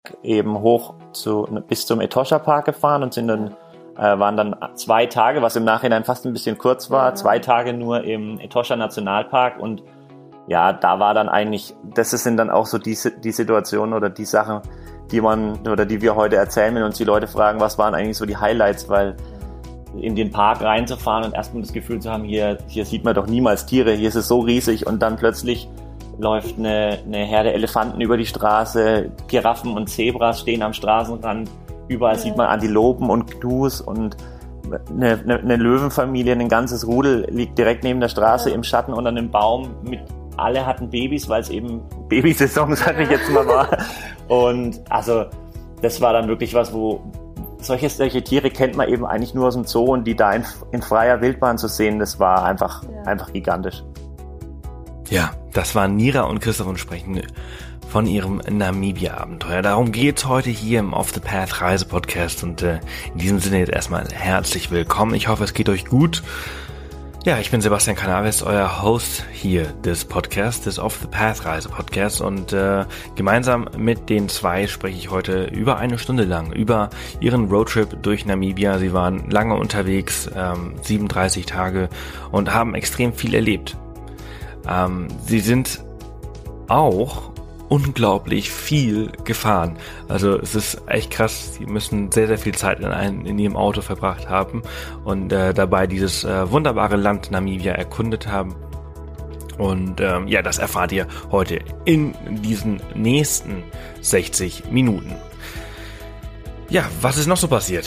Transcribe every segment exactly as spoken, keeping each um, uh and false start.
eben hoch zu, bis zum Etosha Park gefahren und sind dann, äh, waren dann zwei Tage, was im Nachhinein fast ein bisschen kurz war, zwei Tage nur im Etosha Nationalpark und ja, da war dann eigentlich, das sind dann auch so die, die Situationen oder die Sachen, die man, oder die wir heute erzählen, wenn uns die Leute fragen, was waren eigentlich so die Highlights, weil in den Park reinzufahren und erstmal das Gefühl zu haben, hier, hier sieht man doch niemals Tiere, hier ist es so riesig und dann plötzlich läuft eine, eine Herde Elefanten über die Straße, Giraffen und Zebras stehen am Straßenrand, überall ja. sieht man Antilopen und Gnus und eine, eine, eine Löwenfamilie, ein ganzes Rudel liegt direkt neben der Straße ja. im Schatten unter einem Baum mit, alle hatten Babys, weil es eben Babysaison, sag ich jetzt mal, war. Und also das war dann wirklich was, wo solche, solche Tiere kennt man eben eigentlich nur aus dem Zoo und die da in, in freier Wildbahn zu sehen, das war einfach, ja. einfach gigantisch. Ja, das waren Nira und Christoph und sprechen von ihrem Namibia-Abenteuer. Darum geht's heute hier im Off the Path Reise-Podcast und äh, in diesem Sinne jetzt erstmal herzlich willkommen. Ich hoffe, es geht euch gut. Ja, ich bin Sebastian Canaves, euer Host hier des Podcasts, des Off the Path Reise Podcasts und äh, gemeinsam mit den zwei spreche ich heute über eine Stunde lang über ihren Roadtrip durch Namibia. Sie waren lange unterwegs, ähm, siebenunddreißig Tage und haben extrem viel erlebt. Ähm, sie sind auch unglaublich viel gefahren. Also es ist echt krass, sie müssen sehr, sehr viel Zeit in, ein, in ihrem Auto verbracht haben und äh, dabei dieses äh, wunderbare Land Namibia erkundet haben. Und ähm, ja, das erfahrt ihr heute in diesen nächsten sechzig Minuten. Ja, was ist noch so passiert?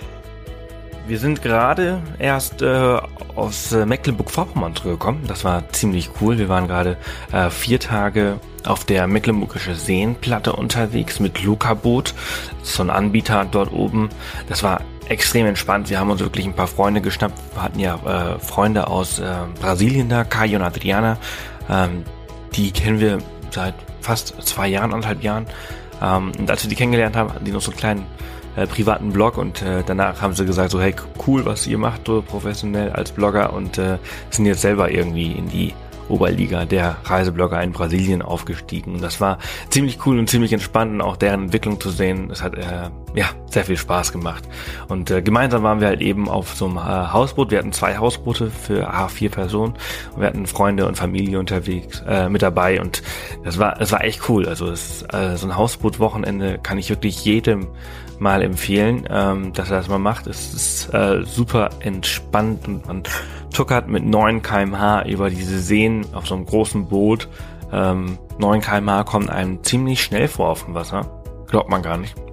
Wir sind gerade erst äh, aus äh, Mecklenburg-Vorpommern zurückgekommen. Das war ziemlich cool. Wir waren gerade äh, vier Tage auf der Mecklenburgische Seenplatte unterwegs mit Luca-Boot. So ein Anbieter dort oben. Das war extrem entspannt. Wir haben uns wirklich ein paar Freunde geschnappt. Wir hatten ja äh, Freunde aus äh, Brasilien da, Kai und Adriana. Ähm, die kennen wir seit fast zwei Jahren, anderthalb Jahren. Ähm, und als wir die kennengelernt haben, hatten die noch so einen kleinen Äh, privaten Blog und äh, danach haben sie gesagt so, hey, cool, was ihr macht, so professionell als Blogger und äh, sind jetzt selber irgendwie in die Oberliga der Reiseblogger in Brasilien aufgestiegen. Und das war ziemlich cool und ziemlich entspannt und auch deren Entwicklung zu sehen. Das hat äh, ja sehr viel Spaß gemacht. Und äh, gemeinsam waren wir halt eben auf so einem äh, Hausboot. Wir hatten zwei Hausboote für ah, vier Personen. Und wir hatten Freunde und Familie unterwegs äh, mit dabei und das war das war echt cool. Also es, äh, so ein Hausboot-Wochenende kann ich wirklich jedem mal empfehlen, ähm, dass er das mal macht. Es ist äh, super entspannt und man tuckert mit neun Kilometer pro Stunde über diese Seen auf so einem großen Boot. Ähm, neun Kilometer pro Stunde kommt einem ziemlich schnell vor auf dem Wasser. Glaubt man gar nicht.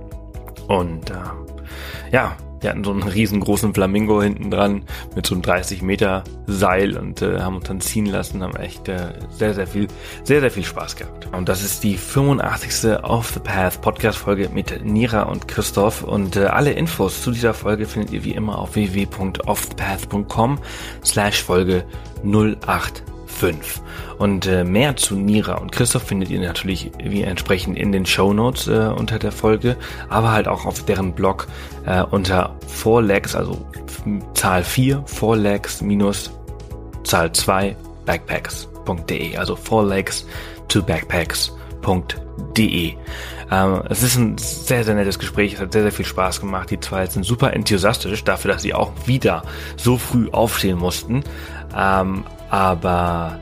Und äh, ja, wir hatten so einen riesengroßen Flamingo hinten dran mit so einem dreißig Meter Seil und äh, haben uns dann ziehen lassen, haben echt äh, sehr, sehr viel, sehr, sehr viel Spaß gehabt. Und das ist die fünfundachtzigste Off the Path Podcast Folge mit Nira und Christoph und äh, alle Infos zu dieser Folge findet ihr wie immer auf w w w punkt offthepath punkt com slash Folge null acht fünf. Und äh, mehr zu Nira und Christoph findet ihr natürlich wie entsprechend in den Shownotes äh, unter der Folge, aber halt auch auf deren Blog äh, unter four legs, also Zahl vier, four legs minus Zahl zwei, backpacks punkt de, also four legs to backpacks punkt de. Ähm, es ist ein sehr, sehr nettes Gespräch, es hat sehr, sehr viel Spaß gemacht. Die zwei sind super enthusiastisch dafür, dass sie auch wieder so früh aufstehen mussten. Ähm, aber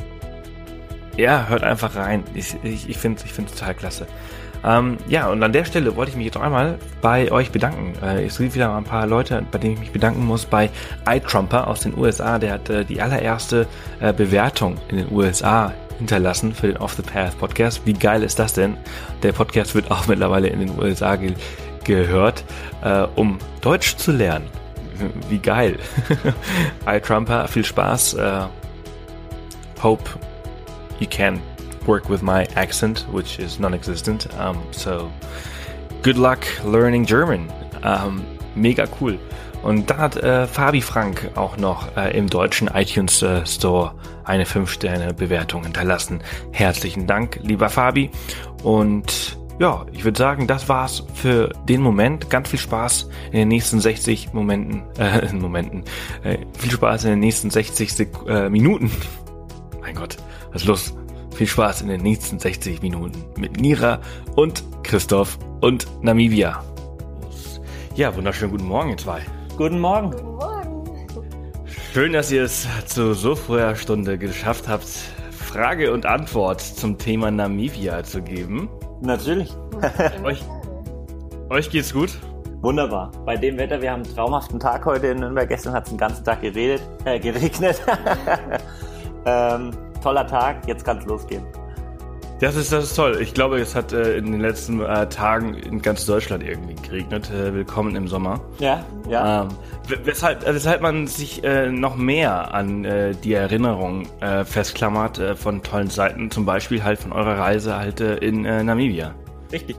ja, hört einfach rein. Ich, ich, ich finde es ich find's total klasse. Ähm, ja, und an der Stelle wollte ich mich jetzt noch einmal bei euch bedanken. Äh, es gibt wieder mal ein paar Leute, bei denen ich mich bedanken muss. Bei iTrumper aus den U S A, der hat äh, die allererste äh, Bewertung in den U S A hinterlassen für den Off the Path Podcast. Wie geil ist das denn? Der Podcast wird auch mittlerweile in den U S A ge- gehört, äh, um Deutsch zu lernen. Wie geil. iTrumper, viel Spaß. Uh, hope you can work with my accent, which is non-existent. Um, so, good luck learning German. Um, mega cool. Und dann hat äh, Fabi Frank auch noch äh, im deutschen iTunes äh, Store eine fünf Sterne Bewertung hinterlassen. Herzlichen Dank, lieber Fabi. Und ja, ich würde sagen, das war's für den Moment. Ganz viel Spaß in den nächsten sechzig Momenten, äh, Momenten, äh, viel Spaß in den nächsten sechzig Sek- äh, Minuten. Mein Gott, was ist los? Viel Spaß in den nächsten sechzig Minuten mit Nira und Christoph und Namibia. Ja, wunderschönen guten Morgen, ihr zwei. Guten Morgen. Guten Morgen. Schön, dass ihr es zu so früher Stunde geschafft habt, Frage und Antwort zum Thema Namibia zu geben. Natürlich. euch, euch geht's gut? Wunderbar. Bei dem Wetter, wir haben einen traumhaften Tag heute in Nürnberg. Gestern hat es den ganzen Tag geredet, äh, geregnet. ähm, toller Tag, jetzt kann es losgehen. Das ist, das ist toll. Ich glaube, es hat äh, in den letzten äh, Tagen in ganz Deutschland irgendwie geregnet. Äh, willkommen im Sommer. Ja, ja. Ähm, weshalb, weshalb man sich äh, noch mehr an äh, die Erinnerung äh, festklammert äh, von tollen Seiten, zum Beispiel halt von eurer Reise halt äh, in äh, Namibia. Richtig.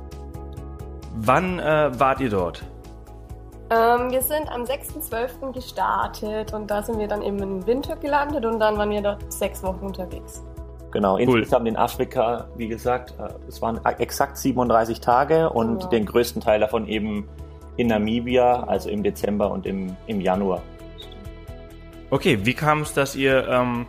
Wann äh, wart ihr dort? Ähm, wir sind am sechsten zwölften gestartet und da sind wir dann eben in Windhoek gelandet und dann waren wir dort sechs Wochen unterwegs. Genau, Cool. insgesamt in Afrika, wie gesagt, es waren exakt siebenunddreißig Tage und Genau. den größten Teil davon eben in Namibia, also im Dezember und im, im Januar. Okay, wie kam es, dass ihr ähm,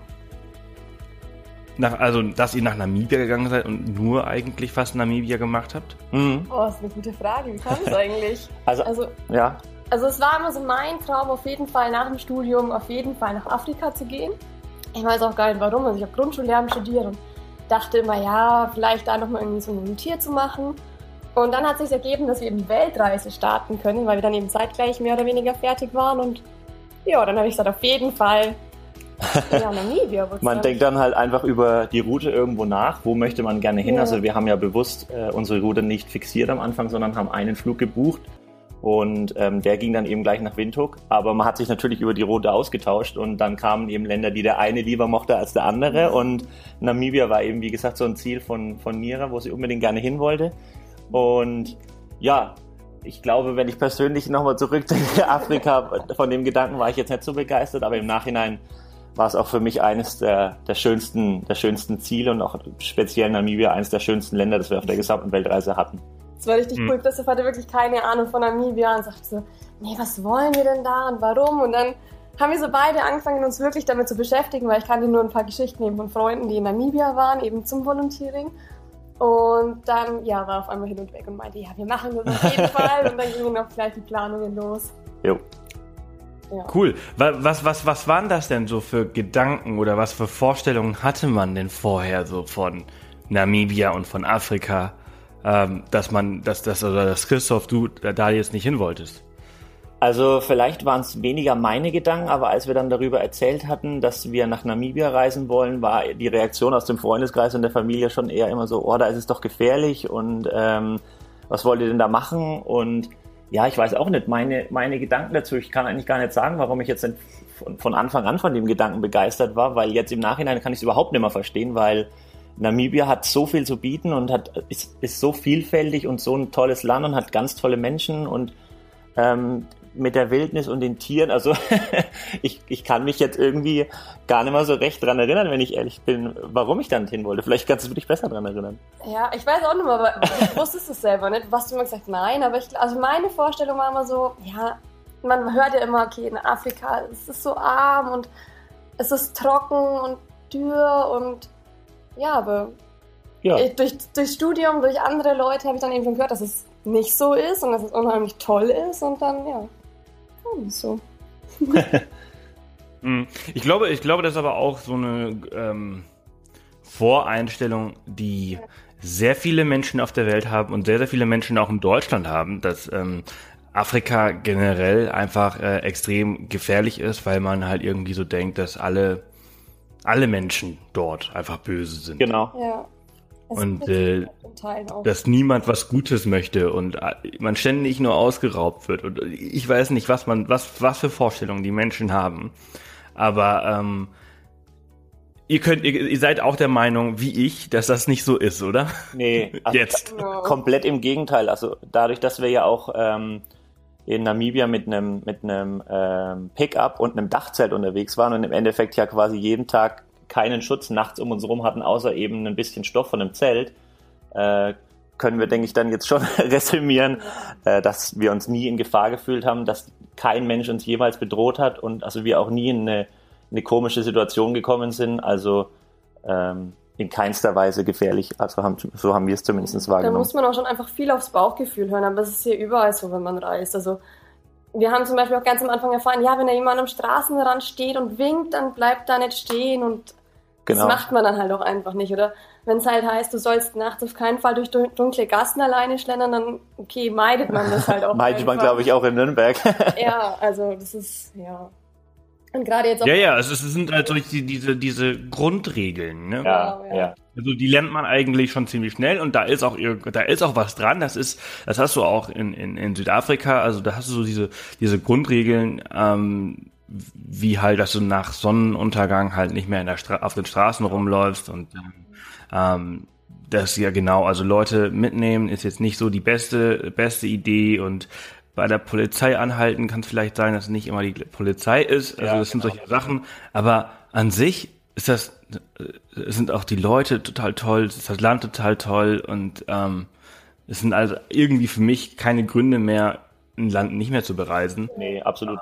nach, also dass ihr nach Namibia gegangen seid und nur eigentlich fast Namibia gemacht habt? Mhm. Oh, das ist eine gute Frage. Wie kam es eigentlich? Also, Also, ja, also es war immer so mein Traum, auf jeden Fall nach dem Studium auf jeden Fall nach Afrika zu gehen. Ich weiß auch gar nicht warum. Also ich habe Grundschullehramt studiert und dachte immer, ja, vielleicht da nochmal irgendwie so ein Volontier zu machen. Und dann hat sich ergeben, dass wir eben die Weltreise starten können, weil wir dann eben zeitgleich mehr oder weniger fertig waren. Und ja, dann habe ich gesagt, auf jeden Fall ja, Namibia. man denkt dann halt einfach über die Route irgendwo nach, wo möchte man gerne hin. Ja. Also wir haben ja bewusst äh, unsere Route nicht fixiert am Anfang, sondern haben einen Flug gebucht und ähm, der ging dann eben gleich nach Windhoek. Aber man hat sich natürlich über die Route ausgetauscht und dann kamen eben Länder, die der eine lieber mochte als der andere und Namibia war eben, wie gesagt, so ein Ziel von, von Nira, wo sie unbedingt gerne hin wollte. Und ja, ich glaube, wenn ich persönlich nochmal zurückdenke, Afrika, von dem Gedanken war ich jetzt nicht so begeistert, aber im Nachhinein war es auch für mich eines der, der schönsten, der schönsten Ziele und auch speziell Namibia eines der schönsten Länder, das wir auf der gesamten Weltreise hatten. Das war richtig Hm. cool. Christoph hatte wirklich keine Ahnung von Namibia und sagte so, nee, was wollen wir denn da und warum? Und dann haben wir so beide angefangen, uns wirklich damit zu beschäftigen, weil ich kannte nur ein paar Geschichten eben von Freunden, die in Namibia waren, eben zum Volunteering. Und dann, ja, war auf einmal hin und weg und meinte, ja, wir machen das auf jeden Fall. Und dann gingen auch gleich die Planungen los. Jo. Ja. Cool. Wa- Was, was, was waren das denn so für Gedanken oder was für Vorstellungen hatte man denn vorher so von Namibia und von Afrika, ähm, dass man, dass das oder dass Christoph, du da jetzt nicht hin wolltest? Also vielleicht waren es weniger meine Gedanken, aber als wir dann darüber erzählt hatten, dass wir nach Namibia reisen wollen, war die Reaktion aus dem Freundeskreis und der Familie schon eher immer so, oh, da ist es doch gefährlich und ähm, was wollt ihr denn da machen? Und ja, ich weiß auch nicht, meine, meine Gedanken dazu, ich kann eigentlich gar nicht sagen, warum ich jetzt nicht von, von Anfang an von dem Gedanken begeistert war, weil jetzt im Nachhinein kann ich es überhaupt nicht mehr verstehen, weil Namibia hat so viel zu bieten und hat, ist, ist so vielfältig und so ein tolles Land und hat ganz tolle Menschen und ähm, mit der Wildnis und den Tieren, also ich, ich kann mich jetzt irgendwie gar nicht mehr so recht dran erinnern, wenn ich ehrlich bin, warum ich da nicht hin wollte. Vielleicht kannst du dich besser dran erinnern. Ja, ich weiß auch nicht mehr, aber ich wusste es selber nicht. Du hast immer gesagt, nein, aber ich, also meine Vorstellung war immer so, ja, man hört ja immer, okay, in Afrika es ist so arm und es ist trocken und dürr und ja, aber Ja, ich, durch, durch Studium, durch andere Leute habe ich dann eben schon gehört, dass es nicht so ist und dass es unheimlich toll ist und dann, ja, kam es so. Ich glaube, ich glaube, das ist aber auch so eine ähm, Voreinstellung, die sehr viele Menschen auf der Welt haben und sehr, sehr viele Menschen auch in Deutschland haben, dass ähm, Afrika generell einfach äh, extrem gefährlich ist, weil man halt irgendwie so denkt, dass alle, alle Menschen dort einfach böse sind. genau. Ja. Es Und, ist äh, in Teilen auch. Dass niemand was Gutes möchte und äh, man ständig nur ausgeraubt wird. Und ich weiß nicht, was man, was, was für Vorstellungen die Menschen haben. Aber ähm, ihr könnt, ihr, ihr seid auch der Meinung, wie ich, dass das nicht so ist, oder? Nee, also Jetzt. Ja. komplett im Gegenteil. Also dadurch, dass wir ja auch ähm, in Namibia mit einem mit einem ähm, Pickup und einem Dachzelt unterwegs waren und im Endeffekt ja quasi jeden Tag keinen Schutz nachts um uns herum hatten, außer eben ein bisschen Stoff von einem Zelt, äh, können wir, denke ich, dann jetzt schon resümieren, äh, dass wir uns nie in Gefahr gefühlt haben, dass kein Mensch uns jemals bedroht hat und also wir auch nie in eine, eine komische Situation gekommen sind. Also ähm, in keinster Weise gefährlich. Also haben, so haben wir es zumindest wahrgenommen. Da muss man auch schon einfach viel aufs Bauchgefühl hören, aber es ist hier überall so, wenn man reist. Also wir haben zum Beispiel auch ganz am Anfang erfahren, ja, wenn da jemand am Straßenrand steht und winkt, dann bleibt da nicht stehen und genau. Das macht man dann halt auch einfach nicht. Oder wenn es halt heißt, du sollst nachts auf keinen Fall durch dunkle Gassen alleine schlendern, dann okay, meidet man das halt auch. Meidet man, glaube ich, auch in Nürnberg. Ja, also das ist, ja. Und gerade jetzt auch. Ja, ja, es, es sind halt so die, diese, diese Grundregeln, ne? Ja, ja, ja. Also die lernt man eigentlich schon ziemlich schnell und da ist auch da ist auch was dran. Das ist, das hast du auch in, in, in Südafrika. Also da hast du so diese, diese Grundregeln, ähm, wie halt, dass du nach Sonnenuntergang halt nicht mehr in der Stra- auf den Straßen rumläufst und ähm, das ja genau, also Leute mitnehmen ist jetzt nicht so die beste beste Idee und bei der Polizei anhalten kann es vielleicht sein, dass es nicht immer die Polizei ist, also ja, das sind genau. solche Sachen, aber an sich ist das, sind auch die Leute total toll, ist das Land total toll und ähm, es sind also irgendwie für mich keine Gründe mehr, ein Land nicht mehr zu bereisen. Nee, absolut.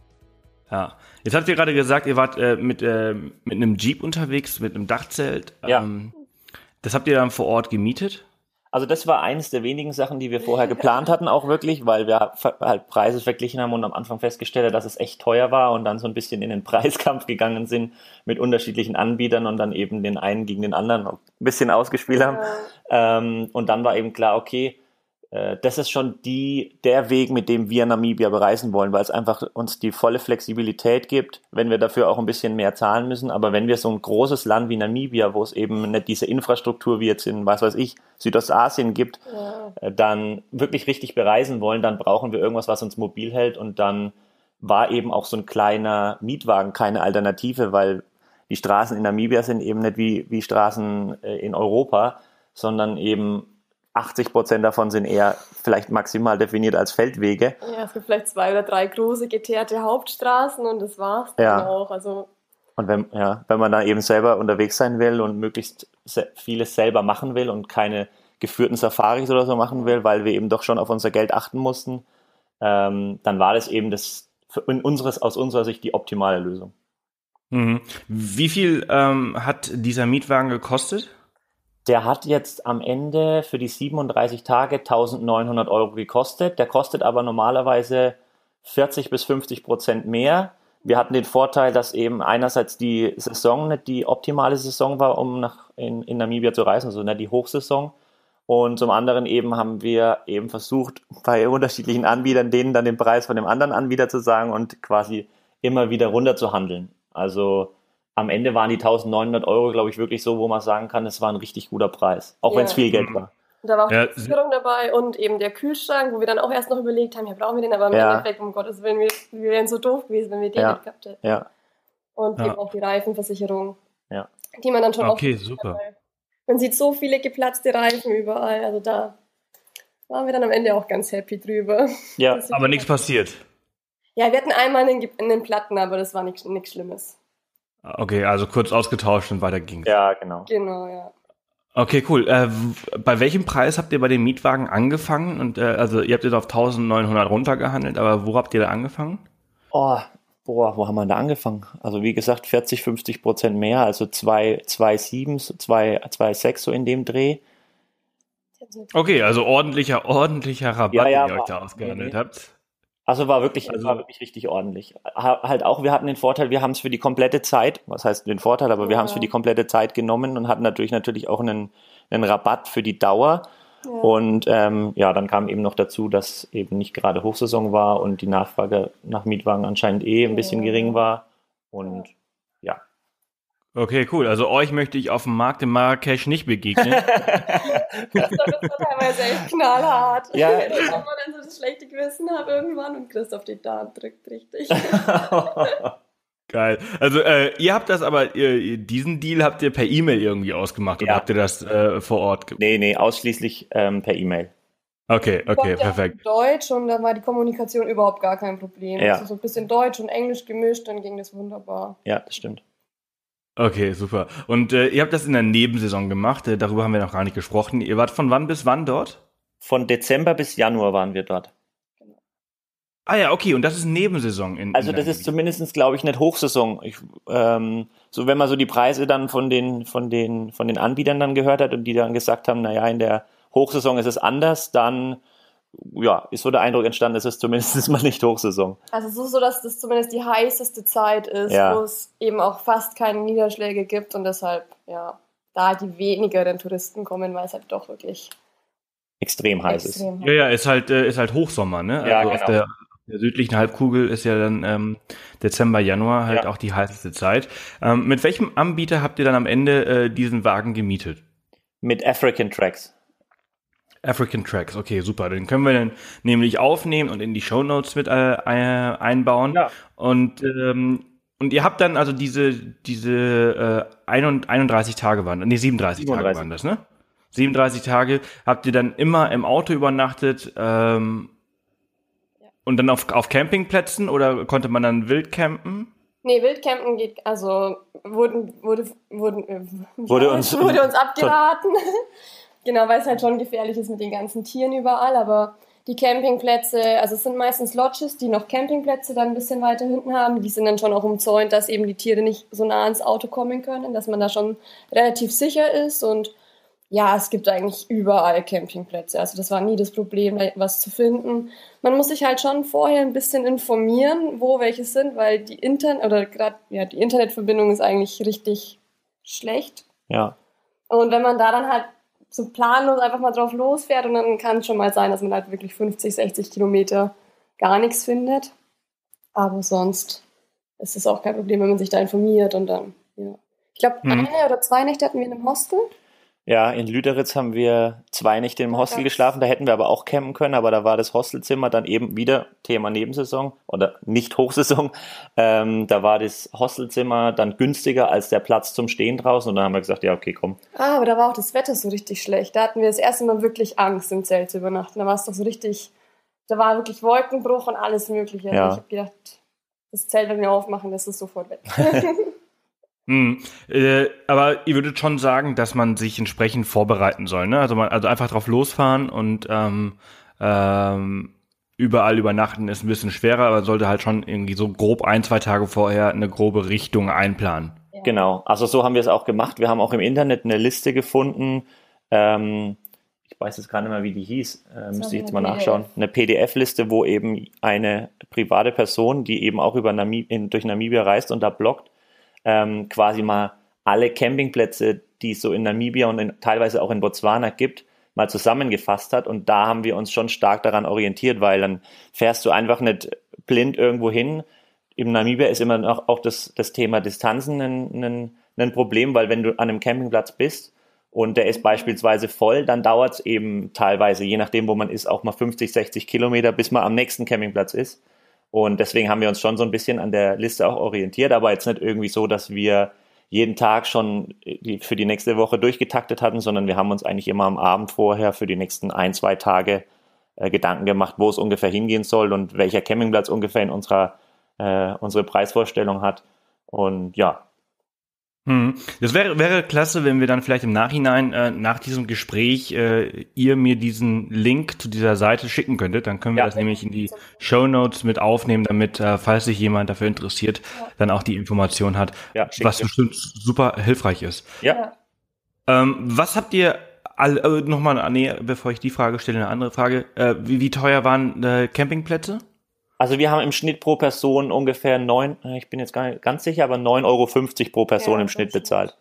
Ja, jetzt habt ihr gerade gesagt, ihr wart äh, mit äh, mit einem Jeep unterwegs, mit einem Dachzelt. Ja. Ähm, das habt ihr dann vor Ort gemietet? Also das war eines der wenigen Sachen, die wir vorher geplant hatten, auch wirklich, weil wir halt Preise verglichen haben und am Anfang festgestellt haben, dass es echt teuer war und dann so ein bisschen in den Preiskampf gegangen sind mit unterschiedlichen Anbietern und dann eben den einen gegen den anderen ein bisschen ausgespielt haben. Ja. Ähm, und dann war eben klar, okay, äh, das ist schon die der Weg, mit dem wir Namibia bereisen wollen, weil es einfach uns die volle Flexibilität gibt, wenn wir dafür auch ein bisschen mehr zahlen müssen. Aber wenn wir so ein großes Land wie Namibia, wo es eben nicht diese Infrastruktur wie jetzt in, was weiß ich, Südostasien gibt, ja. dann wirklich richtig bereisen wollen, dann brauchen wir irgendwas, was uns mobil hält und dann war eben auch so ein kleiner Mietwagen keine Alternative, weil die Straßen in Namibia sind eben nicht wie, wie Straßen in Europa, sondern eben achtzig Prozent davon sind eher vielleicht maximal definiert als Feldwege. Ja, es gibt vielleicht zwei oder drei große geteerte Hauptstraßen und das war's dann ja. auch. Also und wenn, ja, wenn man da eben selber unterwegs sein will und möglichst vieles selber machen will und keine geführten Safaris oder so machen will, weil wir eben doch schon auf unser Geld achten mussten, ähm, dann war das eben das für in unseres, aus unserer Sicht die optimale Lösung. Mhm. Wie viel ähm, hat dieser Mietwagen gekostet? Der hat jetzt am Ende für die siebenunddreißig Tage eintausendneunhundert Euro gekostet. Der kostet aber normalerweise vierzig bis fünfzig Prozent mehr. Wir hatten den Vorteil, dass eben einerseits die Saison nicht die optimale Saison war, um nach in, in Namibia zu reisen, also nicht die Hochsaison. Und zum anderen eben haben wir eben versucht, bei unterschiedlichen Anbietern denen dann den Preis von dem anderen Anbieter zu sagen und quasi immer wieder runter zu handeln. Also am Ende waren die eintausendneunhundert Euro, glaube ich, wirklich so, wo man sagen kann, es war ein richtig guter Preis, auch ja. wenn es viel Geld war. Und da war auch ja. die Versicherung dabei und eben der Kühlschrank, wo wir dann auch erst noch überlegt haben, ja, brauchen wir den, aber im ja. Endeffekt, um Gottes Willen, wir, wir wären so doof gewesen, wenn wir den ja. nicht gehabt hätten. Ja. Und ja. eben auch die Reifenversicherung, ja. die man dann schon okay, auch... Okay, super. Dabei. Man sieht so viele geplatzte Reifen überall, also da waren wir dann am Ende auch ganz happy drüber. Ja, aber nichts passiert. Ja, wir hatten einmal einen, einen Platten, aber das war nichts Schlimmes. Okay, also kurz ausgetauscht und weiter ging's. Ja, genau. Genau, ja. Okay, cool. Äh, bei welchem Preis habt ihr bei dem Mietwagen angefangen? Und äh, also ihr habt jetzt auf eintausendneunhundert runtergehandelt, aber wo habt ihr da angefangen? Oh, boah, wo haben wir da angefangen? Also wie gesagt, vierzig, fünfzig Prozent mehr, also zwei Komma sieben, zwei Komma sechs so in dem Dreh. Okay, also ordentlicher, ordentlicher Rabatt, ja, ja, den ihr euch da ausgehandelt nee. habt. Also war wirklich, also, war wirklich richtig ordentlich. Halt auch, wir hatten den Vorteil, wir haben es für die komplette Zeit, was heißt den Vorteil, aber ja. wir haben es für die komplette Zeit genommen und hatten natürlich natürlich auch einen, einen Rabatt für die Dauer. Ja. Und ähm, ja, dann kam eben noch dazu, dass eben nicht gerade Hochsaison war und die Nachfrage nach Mietwagen anscheinend eh ein bisschen ja. gering war. Und ja. Okay, cool. Also euch möchte ich auf dem Markt in Marrakesch nicht begegnen. Das war teilweise echt knallhart. Ja. Wenn ich dann so das schlechte Gewissen habe irgendwann und Christoph die Daumen drückt richtig. Geil. Also äh, ihr habt das aber, ihr, diesen Deal habt ihr per E-Mail irgendwie ausgemacht oder ja. habt ihr das äh, vor Ort gemacht? Nee, nee, ausschließlich ähm, per E-Mail. Okay, okay, perfekt. Deutsch und da war die Kommunikation überhaupt gar kein Problem. Ja. Also so ein bisschen Deutsch und Englisch gemischt, dann ging das wunderbar. Ja, das stimmt. Okay, super. Und äh, ihr habt das in der Nebensaison gemacht, äh, darüber haben wir noch gar nicht gesprochen. Ihr wart von wann bis wann dort? Von Dezember bis Januar waren wir dort. Ah ja, okay, und das ist Nebensaison. In, also in das ist zumindest, glaube ich, nicht Hochsaison. Ich, ähm, so wenn man so die Preise dann von den, von den, von den Anbietern dann gehört hat und die dann gesagt haben, naja, in der Hochsaison ist es anders, dann ja, ist so der Eindruck entstanden, es ist zumindest mal nicht Hochsaison. Also es ist so, dass das zumindest die heißeste Zeit ist, ja. wo es eben auch fast keine Niederschläge gibt und deshalb, ja, da die wenigeren Touristen kommen, weil es halt doch wirklich extrem heiß extrem ist. Ja, ja, ist halt, ist halt Hochsommer, ne? Ja, also genau. auf der, der südlichen Halbkugel ist ja dann ähm, Dezember, Januar halt ja. auch die heißeste Zeit. Ähm, mit welchem Anbieter habt ihr dann am Ende äh, diesen Wagen gemietet? Mit African Tracks. African Tracks, okay, super. Den können wir dann nämlich aufnehmen und in die Shownotes mit äh, einbauen. Ja. Und ähm, und ihr habt dann also diese diese äh, einunddreißig Tage waren, nee siebenunddreißig, siebenunddreißig Tage waren das, ne? siebenunddreißig Tage habt ihr dann immer im Auto übernachtet ähm, ja. und dann auf auf Campingplätzen oder konnte man dann wild campen? Nee, Wildcampen geht, also wurden wurde wurden äh, wurde, ja, uns, wurde uns abgeraten. Genau, weil es halt schon gefährlich ist mit den ganzen Tieren überall, aber die Campingplätze, also es sind meistens Lodges, die noch Campingplätze dann ein bisschen weiter hinten haben, die sind dann schon auch umzäunt, dass eben die Tiere nicht so nah ans Auto kommen können, dass man da schon relativ sicher ist und ja, es gibt eigentlich überall Campingplätze, also das war nie das Problem, was zu finden. Man muss sich halt schon vorher ein bisschen informieren, wo welche sind, weil die Internet oder gerade ja, die Internetverbindung ist eigentlich richtig schlecht. Ja. Und wenn man da dann halt so planlos einfach mal drauf losfährt und dann kann es schon mal sein, dass man halt wirklich fünfzig, sechzig Kilometer gar nichts findet. Aber sonst ist es auch kein Problem, wenn man sich da informiert und dann, ja. Ich glaube, mhm. eine oder zwei Nächte hatten wir in einem Hostel. Ja, in Lüderitz haben wir zwei Nächte im Hostel geschlafen, da hätten wir aber auch campen können, aber da war das Hostelzimmer dann eben wieder Thema Nebensaison oder nicht Hochsaison. Ähm, da war das Hostelzimmer dann günstiger als der Platz zum Stehen draußen und dann haben wir gesagt, ja okay, komm. Ah, aber da war auch das Wetter so richtig schlecht. Da hatten wir das erste Mal wirklich Angst, im Zelt zu übernachten. Da war es doch so richtig, da war wirklich Wolkenbruch und alles mögliche. Ja. Ich habe gedacht, das Zelt, wenn wir aufmachen, das ist sofort weg. Hm, äh, aber ihr würdet schon sagen, dass man sich entsprechend vorbereiten soll, ne? Also man, also einfach drauf losfahren und ähm, ähm, überall übernachten ist ein bisschen schwerer, aber sollte halt schon irgendwie so grob ein, zwei Tage vorher eine grobe Richtung einplanen. Ja. Genau, also so haben wir es auch gemacht. Wir haben auch im Internet eine Liste gefunden, ähm, ich weiß jetzt gar nicht mehr, wie die hieß, äh, müsste ich jetzt mal nachschauen, eine P D F-Liste, wo eben eine private Person, die eben auch über Namib- in, durch Namibia reist und da bloggt, Ähm, quasi mal alle Campingplätze, die es so in Namibia und in, teilweise auch in Botswana gibt, mal zusammengefasst hat. Und da haben wir uns schon stark daran orientiert, weil dann fährst du einfach nicht blind irgendwo hin. Im Namibia ist immer noch auch das, das Thema Distanzen ein, ein, ein Problem, weil wenn du an einem Campingplatz bist und der ist beispielsweise voll, dann dauert es eben teilweise, je nachdem wo man ist, auch mal fünfzig, sechzig Kilometer, bis man am nächsten Campingplatz ist. Und deswegen haben wir uns schon so ein bisschen an der Liste auch orientiert, aber jetzt nicht irgendwie so, dass wir jeden Tag schon die, für die nächste Woche durchgetaktet hatten, sondern wir haben uns eigentlich immer am Abend vorher für die nächsten ein, zwei Tage äh, Gedanken gemacht, wo es ungefähr hingehen soll und welcher Campingplatz ungefähr in unserer äh, unsere Preisvorstellung hat. Und ja. Hm. Das wäre wäre klasse, wenn wir dann vielleicht im Nachhinein äh, nach diesem Gespräch äh, ihr mir diesen Link zu dieser Seite schicken könntet. Dann können wir ja. das nämlich in die Shownotes mit aufnehmen, damit, äh, falls sich jemand dafür interessiert, ja. dann auch die Information hat, ja, was dir. bestimmt super hilfreich ist. Ja. Ähm, was habt ihr all, äh, nochmal, nee, bevor ich die Frage stelle, eine andere Frage. Äh, wie, wie teuer waren äh, Campingplätze? Also wir haben im Schnitt pro Person ungefähr neun, ich bin jetzt gar nicht ganz sicher, aber neun Euro fünfzig pro Person ja, im Schnitt bezahlt.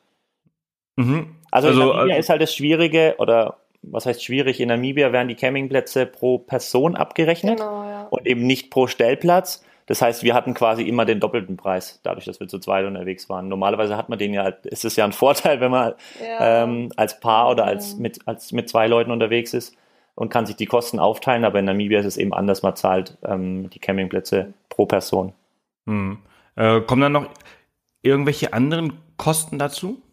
Mhm. Also, also in Namibia also, ist halt das Schwierige, oder was heißt schwierig, in Namibia werden die Campingplätze pro Person abgerechnet genau, ja. und eben nicht pro Stellplatz. Das heißt, wir hatten quasi immer den doppelten Preis, dadurch, dass wir zu zweit unterwegs waren. Normalerweise hat man den ja, ist es ja ein Vorteil, wenn man ja. ähm, als Paar oder als mit, als mit zwei Leuten unterwegs ist und kann sich die Kosten aufteilen, aber in Namibia ist es eben anders, man zahlt ähm, die Campingplätze pro Person. Hm. Äh, kommen dann noch irgendwelche anderen Kosten dazu?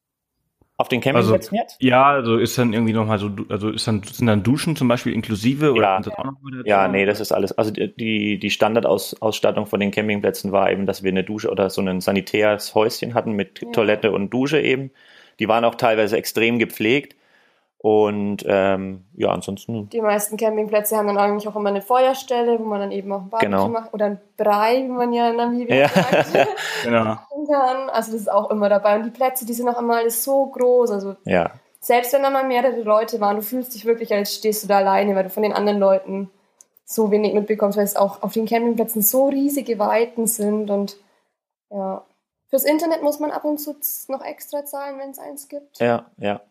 Auf den Campingplätzen also, jetzt? Ja, also ist dann irgendwie nochmal so, also ist dann, sind dann Duschen zum Beispiel inklusive? Oder ja, das auch noch mal ja, nee, das ist alles, also die, die Standardausstattung von den Campingplätzen war eben, dass wir eine Dusche oder so ein sanitäres Häuschen hatten mit ja. Toilette und Dusche eben. Die waren auch teilweise extrem gepflegt. Und ähm, ja, ansonsten. Die meisten Campingplätze haben dann eigentlich auch immer eine Feuerstelle, wo man dann eben auch ein Barbecue Genau. macht. Oder ein Brei, wie man ja in Namibia Ja. sagt, Genau. machen kann. Also das ist auch immer dabei. Und die Plätze, die sind auch immer alles so groß. Also Ja, selbst wenn da mal mehrere Leute waren, du fühlst dich wirklich, als stehst du da alleine, weil du von den anderen Leuten so wenig mitbekommst, weil es auch auf den Campingplätzen so riesige Weiten sind. Und ja, fürs Internet muss man ab und zu noch extra zahlen, wenn es eins gibt. ja, ja.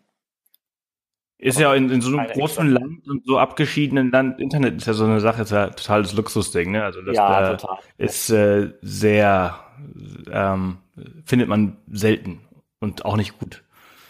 Ist ja in, in so einem Keine großen Land und so abgeschiedenen Land, Internet ist ja so eine Sache, ist ja totales Luxusding, ne? Also das Ja, äh, total. ist äh, sehr, ähm, findet man selten und auch nicht gut.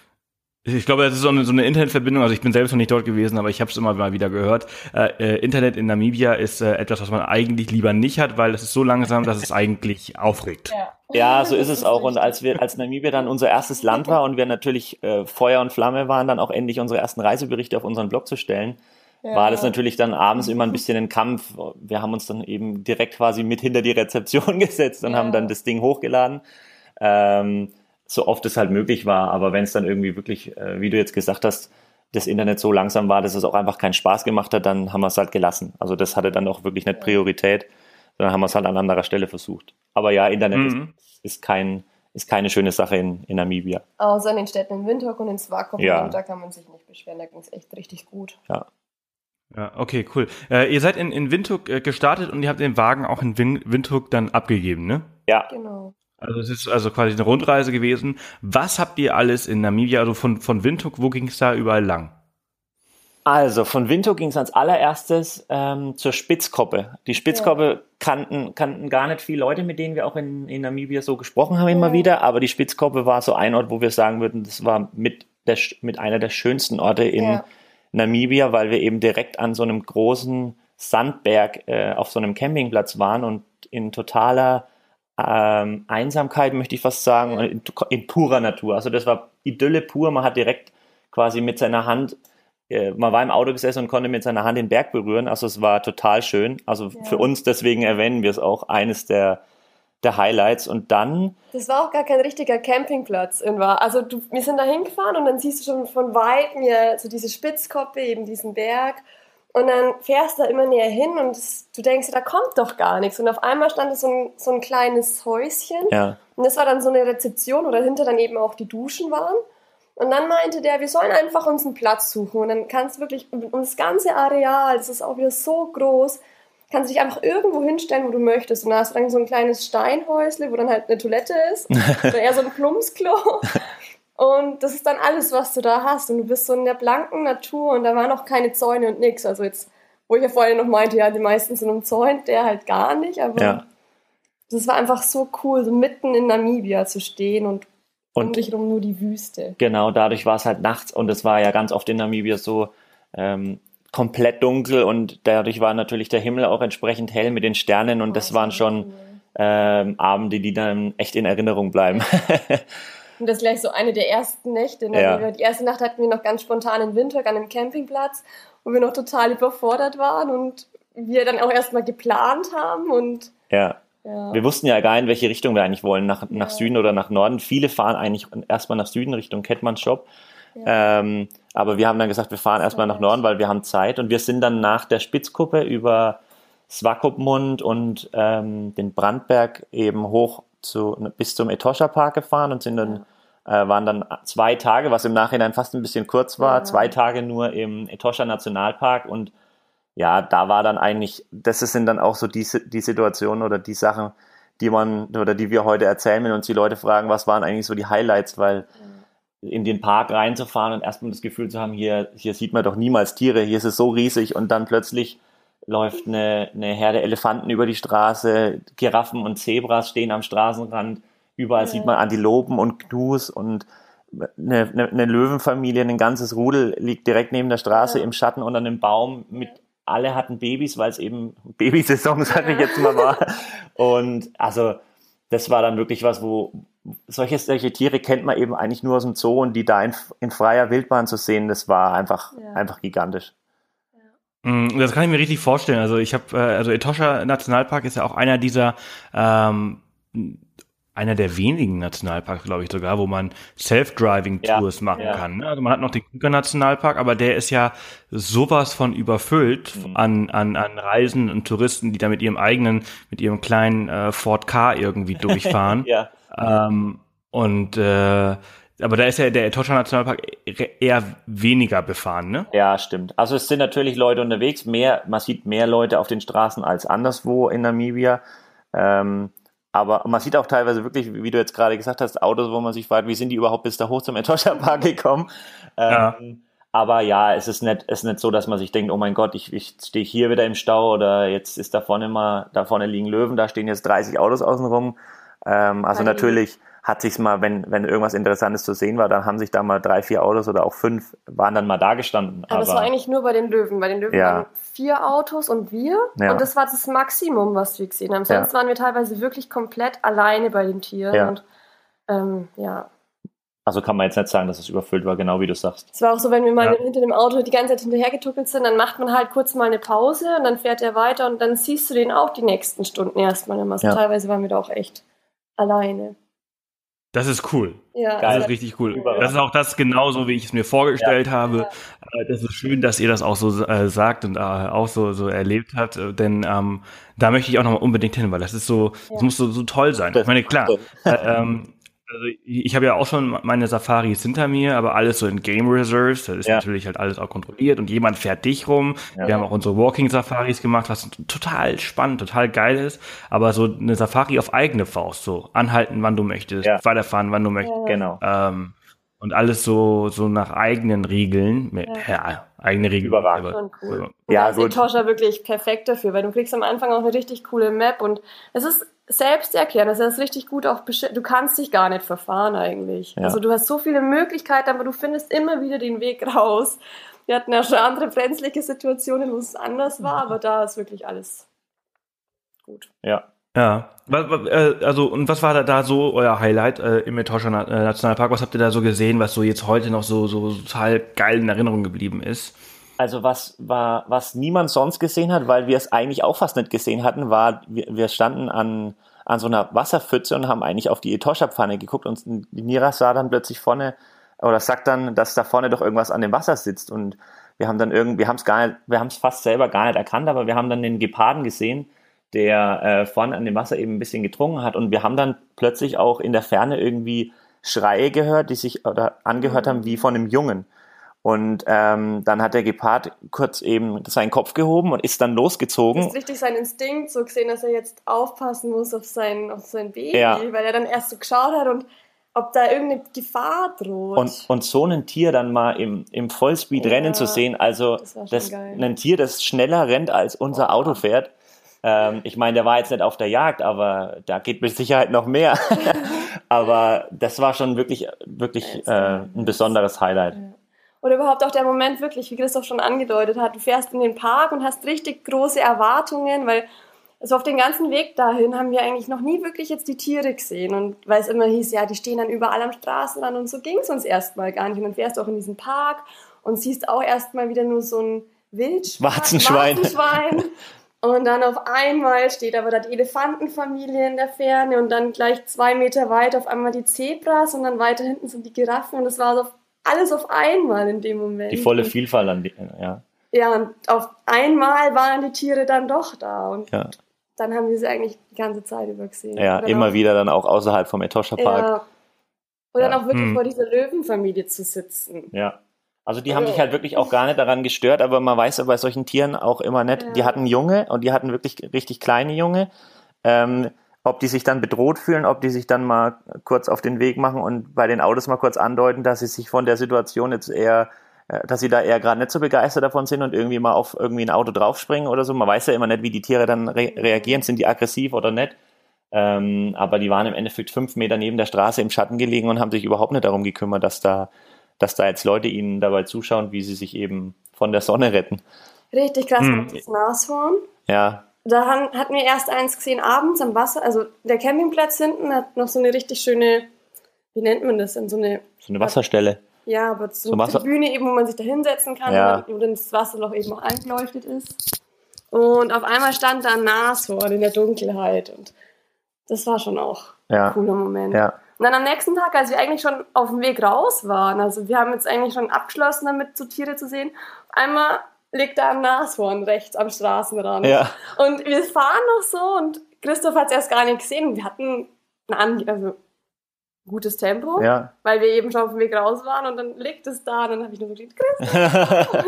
Ich glaube, das ist so eine, so eine Internetverbindung, also ich bin selbst noch nicht dort gewesen, aber ich habe es immer mal wieder gehört. Äh, äh, Internet in Namibia ist äh, etwas, was man eigentlich lieber nicht hat, weil es ist so langsam, dass es eigentlich aufregt. Ja, Ja, so ist Das es auch. Und richtig. als wir, als Namibia dann unser erstes Land war und wir natürlich äh, Feuer und Flamme waren, dann auch endlich unsere ersten Reiseberichte auf unseren Blog zu stellen, Ja. war das natürlich dann abends immer ein bisschen ein Kampf. Wir haben uns dann eben direkt quasi mit hinter die Rezeption gesetzt und Ja. haben dann das Ding hochgeladen, ähm, so oft es halt möglich war. Aber wenn es dann irgendwie wirklich, äh, wie du jetzt gesagt hast, das Internet so langsam war, dass es auch einfach keinen Spaß gemacht hat, dann haben wir es halt gelassen. Also das hatte dann auch wirklich nicht Priorität, sondern haben wir es halt an anderer Stelle versucht. Aber ja, Internet Mhm. ist, ist kein ist keine schöne Sache in, in Namibia. Außer in den Städten in Windhoek und in Swakopmund, Ja. da kann man sich nicht beschweren, da ging es echt richtig gut. Ja. Ja, okay, cool. Äh, ihr seid in, in Windhoek äh, gestartet und ihr habt den Wagen auch in Win- Windhoek dann abgegeben, ne? Ja. Genau. Also es ist also quasi eine Rundreise gewesen. Was habt ihr alles in Namibia, also von, von Windhoek, wo ging es da überall lang? Also von Windhoek ging es als allererstes ähm, zur Spitzkoppe. Die Spitzkoppe kannten, kannten gar nicht viele Leute, mit denen wir auch in, in Namibia so gesprochen haben immer Ja. wieder, aber die Spitzkoppe war so ein Ort, wo wir sagen würden, das war mit, der, mit einer der schönsten Orte in Ja. Namibia, weil wir eben direkt an so einem großen Sandberg äh, auf so einem Campingplatz waren und in totaler ähm, Einsamkeit, möchte ich fast sagen, und in, in purer Natur. Also das war Idylle pur, man hat direkt quasi mit seiner Hand man war im Auto gesessen und konnte mit seiner Hand den Berg berühren, also es war total schön. Also Ja. für uns, deswegen erwähnen wir es auch, eines der, der Highlights. Und dann, Das war auch gar kein richtiger Campingplatz. in Wahr- Also du, wir sind da hingefahren und dann siehst du schon von Weitem ja so diese Spitzkoppe, eben diesen Berg. Und dann fährst du da immer näher hin und das, du denkst, da kommt doch gar nichts. Und auf einmal stand da so ein, so ein kleines Häuschen. ja, Und das war dann so eine Rezeption, wo dahinter dann eben auch die Duschen waren. Und dann meinte der, wir sollen einfach uns einen Platz suchen. Und dann kannst du wirklich, und das ganze Areal, das ist auch wieder so groß, kannst du dich einfach irgendwo hinstellen, wo du möchtest. Und da hast du dann so ein kleines Steinhäusle, wo dann halt eine Toilette ist. Oder eher so ein Plumpsklo. Und das ist dann alles, was du da hast. Und du bist so in der blanken Natur und da waren auch keine Zäune und nix. Also jetzt, wo ich ja vorhin noch meinte, ja, die meisten sind umzäunt, der halt gar nicht. Aber ja. das war einfach so cool, so mitten in Namibia zu stehen und um Und dich rum nur die Wüste. genau, dadurch war es halt nachts und es war ja ganz oft in Namibia so ähm, komplett dunkel und dadurch war natürlich der Himmel auch entsprechend hell mit den Sternen und das waren schon ähm, Abende, die dann echt in Erinnerung bleiben. Und das ist gleich so eine der ersten Nächte. In Ja. Namibia. Die erste Nacht hatten wir noch ganz spontan in Windhoek an einem Campingplatz, wo wir noch total überfordert waren und wir dann auch erstmal geplant haben und Ja. ja. Wir wussten ja gar nicht, in welche Richtung wir eigentlich wollen, nach, nach Ja. Süden oder nach Norden. Viele fahren eigentlich erstmal nach Süden, Richtung Kettmannsshop. Ähm, aber wir haben dann gesagt, wir fahren erstmal nach Norden, weil wir haben Zeit. Und wir sind dann nach der Spitzkuppe über Swakopmund und ähm, den Brandberg eben hoch zu, bis zum Etosha Park gefahren und sind dann, äh, waren dann zwei Tage, was im Nachhinein fast ein bisschen kurz war, Ja. zwei Tage nur im Etosha Nationalpark und ja, da war dann eigentlich, das sind dann auch so die, die Situationen oder die Sachen, die man oder die wir heute erzählen, wenn uns die Leute fragen, was waren eigentlich so die Highlights, weil in den Park reinzufahren und erstmal das Gefühl zu haben, hier, hier sieht man doch niemals Tiere, hier ist es so riesig und dann plötzlich läuft eine, eine Herde Elefanten über die Straße, Giraffen und Zebras stehen am Straßenrand, überall Ja. sieht man Antilopen und Gnus und eine, eine, eine Löwenfamilie, ein ganzes Rudel liegt direkt neben der Straße Ja. im Schatten unter einem Baum mit alle hatten Babys, weil es eben Babysaison, sag ich jetzt mal, war. Und also das war dann wirklich was, wo solche, solche Tiere kennt man eben eigentlich nur aus dem Zoo und die da in, in freier Wildbahn zu sehen, das war einfach, Ja. einfach gigantisch. Mm, Das kann ich mir richtig vorstellen. Also ich habe, äh, also Etosha Nationalpark ist ja auch einer dieser ähm, einer der wenigen Nationalparks, glaube ich sogar, wo man Self-Driving-Tours ja, machen ja. kann. Ne? Also man hat noch den Krüger-Nationalpark, aber der ist ja sowas von überfüllt mhm. an, an, an Reisenden und Touristen, die da mit ihrem eigenen, mit ihrem kleinen äh, Ford Ka irgendwie durchfahren. ja. ähm, und äh, aber da ist ja der Etosha Nationalpark eher weniger befahren, ne? Ja, stimmt. Also es sind natürlich Leute unterwegs, mehr, man sieht mehr Leute auf den Straßen als anderswo in Namibia. Ähm, aber man sieht auch teilweise wirklich, wie du jetzt gerade gesagt hast, Autos, wo man sich fragt, wie sind die überhaupt bis da hoch zum Etosha Park gekommen? Ähm, ja. Aber ja, es ist nicht, es ist nicht so, dass man sich denkt, oh mein Gott, ich, ich stehe hier wieder im Stau oder jetzt ist da vorne mal, da vorne liegen Löwen, da stehen jetzt dreißig Autos außen rum. Ähm, also Nein. natürlich hat sich's mal, wenn, wenn irgendwas Interessantes zu sehen war, dann haben sich da mal drei, vier Autos oder auch fünf, waren dann mal da gestanden. Aber, aber das war eigentlich nur bei den Löwen. Bei den Löwen ja. waren vier Autos und wir. Ja. Und das war das Maximum, was wir gesehen haben. Sonst ja. waren wir teilweise wirklich komplett alleine bei den Tieren. Ja. Und ähm, ja. Also kann man jetzt nicht sagen, dass es überfüllt war, genau wie du sagst. Es war auch so, wenn wir mal ja. hinter dem Auto die ganze Zeit hinterhergetuckelt sind, dann macht man halt kurz mal eine Pause und dann fährt er weiter und dann siehst du den auch die nächsten Stunden erstmal immer. Also ja. teilweise waren wir da auch echt alleine. Das ist cool. Ja, das ist richtig cool. Überall. Das ist auch das genauso, wie ich es mir vorgestellt ja. habe. Ja. Das ist schön, dass ihr das auch so äh, sagt und äh, auch so, so erlebt habt, denn ähm, da möchte ich auch noch mal unbedingt hin, weil das ist so, ja. das muss so, so toll sein. Ich meine, klar, äh, ähm, also ich habe ja auch schon meine Safaris hinter mir, aber alles so in Game Reserves, das ist ja. natürlich halt alles auch kontrolliert und jemand fährt dich rum. Ja. Wir haben auch unsere Walking Safaris gemacht, was total spannend, total geil ist, aber so eine Safari auf eigene Faust, so anhalten, wann du möchtest, ja. weiterfahren, wann du möchtest. Ja. Genau. Ähm, und alles so so nach eigenen Regeln, mit, ja. ja, eigene Regeln. Überragend. Und cool. Ja, und da ist Etosha wirklich perfekt dafür, weil du kriegst am Anfang auch eine richtig coole Map und es ist selbst erklären, das ist richtig gut auch besch- du kannst dich gar nicht verfahren eigentlich. Ja. Also du hast so viele Möglichkeiten, aber du findest immer wieder den Weg raus. Wir hatten ja schon andere brenzlige Situationen, wo es anders war, aber da ist wirklich alles gut. Ja. Ja. Also, und was war da, da so euer Highlight äh, im Etosha Nationalpark? Was habt ihr da so gesehen, was so jetzt heute noch so, so total geil in Erinnerung geblieben ist? Also was war, was niemand sonst gesehen hat, weil wir es eigentlich auch fast nicht gesehen hatten, war, wir, wir standen an, an so einer Wasserpfütze und haben eigentlich auf die Etosha-Pfanne geguckt und die Nira sah dann plötzlich vorne, oder sagt dann, dass da vorne doch irgendwas an dem Wasser sitzt und wir haben dann irgendwie, wir haben es gar nicht, wir haben es fast selber gar nicht erkannt, aber wir haben dann den Geparden gesehen, der äh, vorne an dem Wasser eben ein bisschen getrunken hat und wir haben dann plötzlich auch in der Ferne irgendwie Schreie gehört, die sich oder angehört haben wie von einem Jungen. Und ähm, dann hat der Gepard kurz eben seinen Kopf gehoben und ist dann losgezogen. Das ist richtig sein Instinkt, so gesehen, dass er jetzt aufpassen muss auf sein, auf sein Baby, ja. weil er dann erst so geschaut hat und ob da irgendeine Gefahr droht. Und, und so ein Tier dann mal im, im Vollspeed ja, rennen zu sehen, also das, das ein Tier, das schneller rennt als unser oh. Auto fährt. Ähm, ich meine, der war jetzt nicht auf der Jagd, aber da geht mit Sicherheit noch mehr. Aber das war schon wirklich, wirklich äh, ein besonderes Highlight. Ja. Oder überhaupt auch der Moment wirklich, wie Christoph schon angedeutet hat, du fährst in den Park und hast richtig große Erwartungen, weil also auf den ganzen Weg dahin haben wir eigentlich noch nie wirklich jetzt die Tiere gesehen und weil es immer hieß, ja, die stehen dann überall am Straßenrand und so ging es uns erstmal gar nicht und dann fährst du auch in diesen Park und siehst auch erstmal wieder nur so ein Wildschwein, Warzenschwein. Warzenschwein. Und dann auf einmal steht aber da die Elefantenfamilie in der Ferne und dann gleich zwei Meter weit auf einmal die Zebras und dann weiter hinten sind die Giraffen und das war so alles auf einmal in dem Moment. Die volle Vielfalt an die, ja. Ja, und auf einmal waren die Tiere dann doch da und ja. dann haben wir sie eigentlich die ganze Zeit über gesehen. Ja, immer auch, wieder dann auch außerhalb vom Etosha Park. Ja. Und ja. dann auch wirklich hm. vor dieser Löwenfamilie zu sitzen. Ja. Also die haben sich halt wirklich auch gar nicht daran gestört, aber man weiß ja bei solchen Tieren auch immer nicht, ja. die hatten Junge und die hatten wirklich richtig kleine Junge. Ähm, ob die sich dann bedroht fühlen, ob die sich dann mal kurz auf den Weg machen und bei den Autos mal kurz andeuten, dass sie sich von der Situation jetzt eher, dass sie da eher gerade nicht so begeistert davon sind und irgendwie mal auf irgendwie ein Auto draufspringen oder so. Man weiß ja immer nicht, wie die Tiere dann re- reagieren, sind die aggressiv oder nicht. Ähm, aber die waren im Endeffekt fünf Meter neben der Straße im Schatten gelegen und haben sich überhaupt nicht darum gekümmert, dass da, dass da jetzt Leute ihnen dabei zuschauen, wie sie sich eben von der Sonne retten. Richtig krass, hm. das Nashorn. Ja. Da haben, hatten wir erst eins gesehen abends am Wasser, also der Campingplatz hinten hat noch so eine richtig schöne, wie nennt man das denn, so eine... So eine Wasserstelle. Ja, aber so, so eine Wasser- Tribüne eben, wo man sich da hinsetzen kann, ja. wo dann das Wasserloch eben auch eingeleuchtet ist. Und auf einmal stand da ein Nashorn in der Dunkelheit und das war schon auch Ja. Cooler Moment. Ja. Und dann am nächsten Tag, als wir eigentlich schon auf dem Weg raus waren, also wir haben jetzt eigentlich schon abgeschlossen damit, so Tiere zu sehen, auf einmal liegt da ein Nashorn rechts am Straßenrand. Ja. Und wir fahren noch so und Christoph hat es erst gar nicht gesehen. Wir hatten ein An- also gutes Tempo, Ja. weil wir eben schon auf dem Weg raus waren und dann liegt es da und dann habe ich nur so gesagt, Christoph.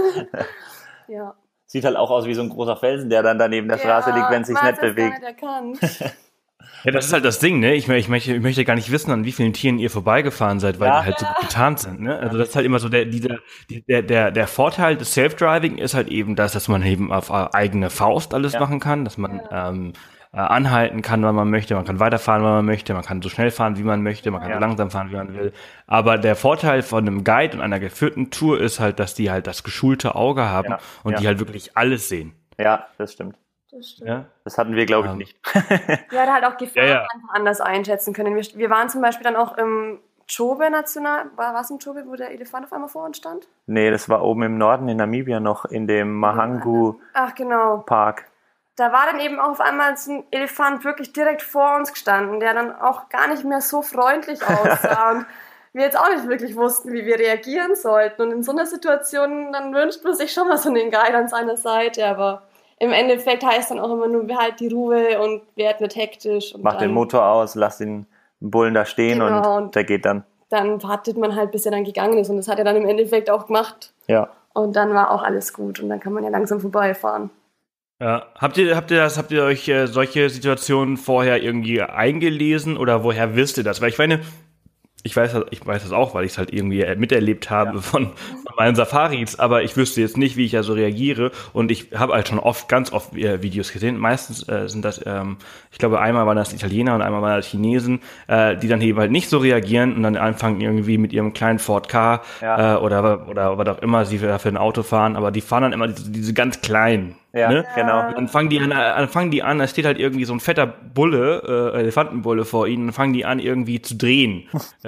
Ja. Sieht halt auch aus wie so ein großer Felsen, der dann daneben der Straße liegt, wenn es sich man nicht hat's jetzt bewegt. gar nicht erkannt. Ja, das ist halt das Ding, ne? Ich, ich, möchte, ich möchte gar nicht wissen, an wie vielen Tieren ihr vorbeigefahren seid, weil Ja. die halt so gut getarnt sind, ne? Also das ist halt immer so der, dieser, der, der, der Vorteil des Self-Driving ist halt eben das, dass man eben auf eigene Faust alles Ja. machen kann, dass man ähm, äh, anhalten kann, wann man möchte, man kann weiterfahren, wann man möchte, man kann so schnell fahren, wie man möchte, man kann Ja. so langsam fahren, wie man will. Aber der Vorteil von einem Guide und einer geführten Tour ist halt, dass die halt das geschulte Auge haben Ja. und Ja. die halt wirklich alles sehen. Ja, das stimmt. Das stimmt. Ja? Das hatten wir, glaube ich, Ja. nicht. Wir hatten halt auch Gefahren Ja, ja. einfach anders einschätzen können. Wir, wir waren zum Beispiel dann auch im Chobe-National, war was im Chobe, wo der Elefant auf einmal vor uns stand? Nee, das war oben im Norden in Namibia noch, in dem Mahangu-Park. Ach genau. Da war dann eben auch auf einmal so ein Elefant wirklich direkt vor uns gestanden, der dann auch gar nicht mehr so freundlich aussah und wir jetzt auch nicht wirklich wussten, wie wir reagieren sollten. Und in so einer Situation, dann wünscht man sich schon mal so einen Guide an seiner Seite, aber im Endeffekt heißt dann auch immer nur, behalt die Ruhe und werd nicht hektisch. Und Mach dann, den Motor aus, lass den Bullen da stehen Genau, und und- der geht dann. Dann wartet man halt, bis er dann gegangen ist und das hat er dann im Endeffekt auch gemacht. Ja. Und dann war auch alles gut und dann kann man ja langsam vorbeifahren. Ja. Habt ihr, habt ihr das, habt ihr euch äh, solche Situationen vorher irgendwie eingelesen oder woher wisst ihr das? Weil ich meine, ich weiß, das- ich weiß das auch, weil ich es halt irgendwie äh, miterlebt habe Ja. von, von meinen Safaris, aber ich wüsste jetzt nicht, wie ich da so reagiere und ich habe halt schon oft, ganz oft äh, Videos gesehen. Meistens äh, sind das, ähm, ich glaube, einmal waren das Italiener und einmal waren das Chinesen, äh, die dann eben halt nicht so reagieren und dann anfangen irgendwie mit ihrem kleinen Ford Ka Ja. äh, oder, oder was auch immer sie für, für ein Auto fahren, aber die fahren dann immer diese, diese ganz kleinen. Ja, Ne? genau. Dann fangen die an, dann fangen die an, da steht halt irgendwie so ein fetter Bulle, äh, Elefantenbulle vor ihnen, dann fangen die an irgendwie zu drehen.